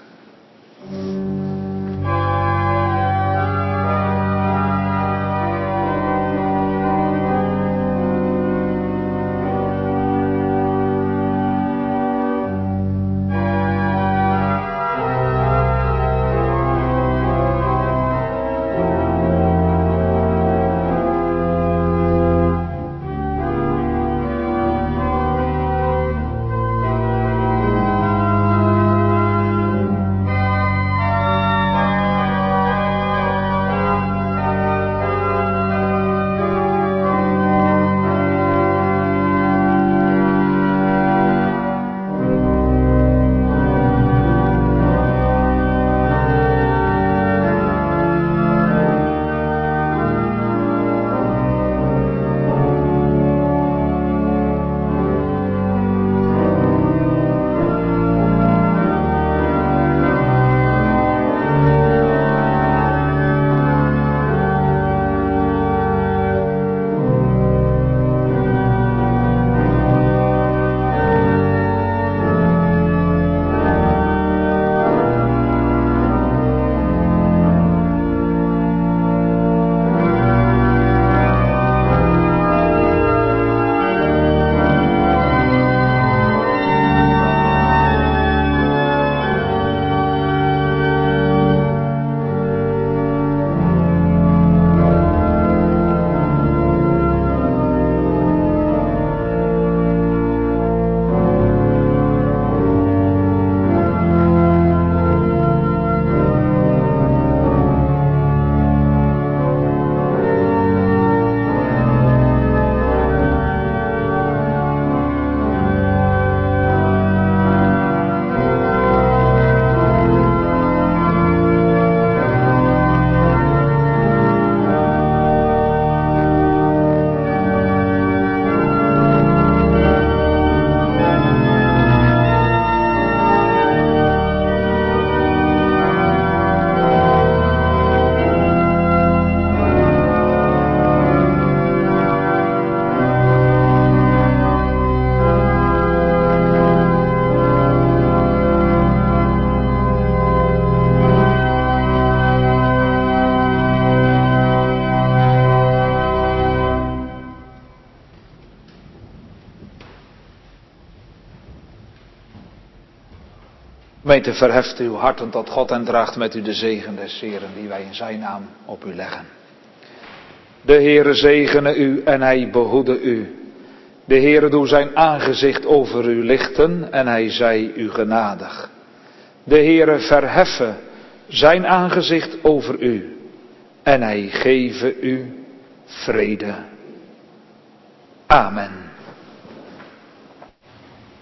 Gemeente, verheft uw harten tot God en draagt met u de zegen des Heeren die wij in zijn naam op u leggen. De Heere zegene u en hij behoede u. De Heere doe zijn aangezicht over u lichten en hij zij u genadig. De Heere verheffe zijn aangezicht over u en hij geve u vrede. Amen.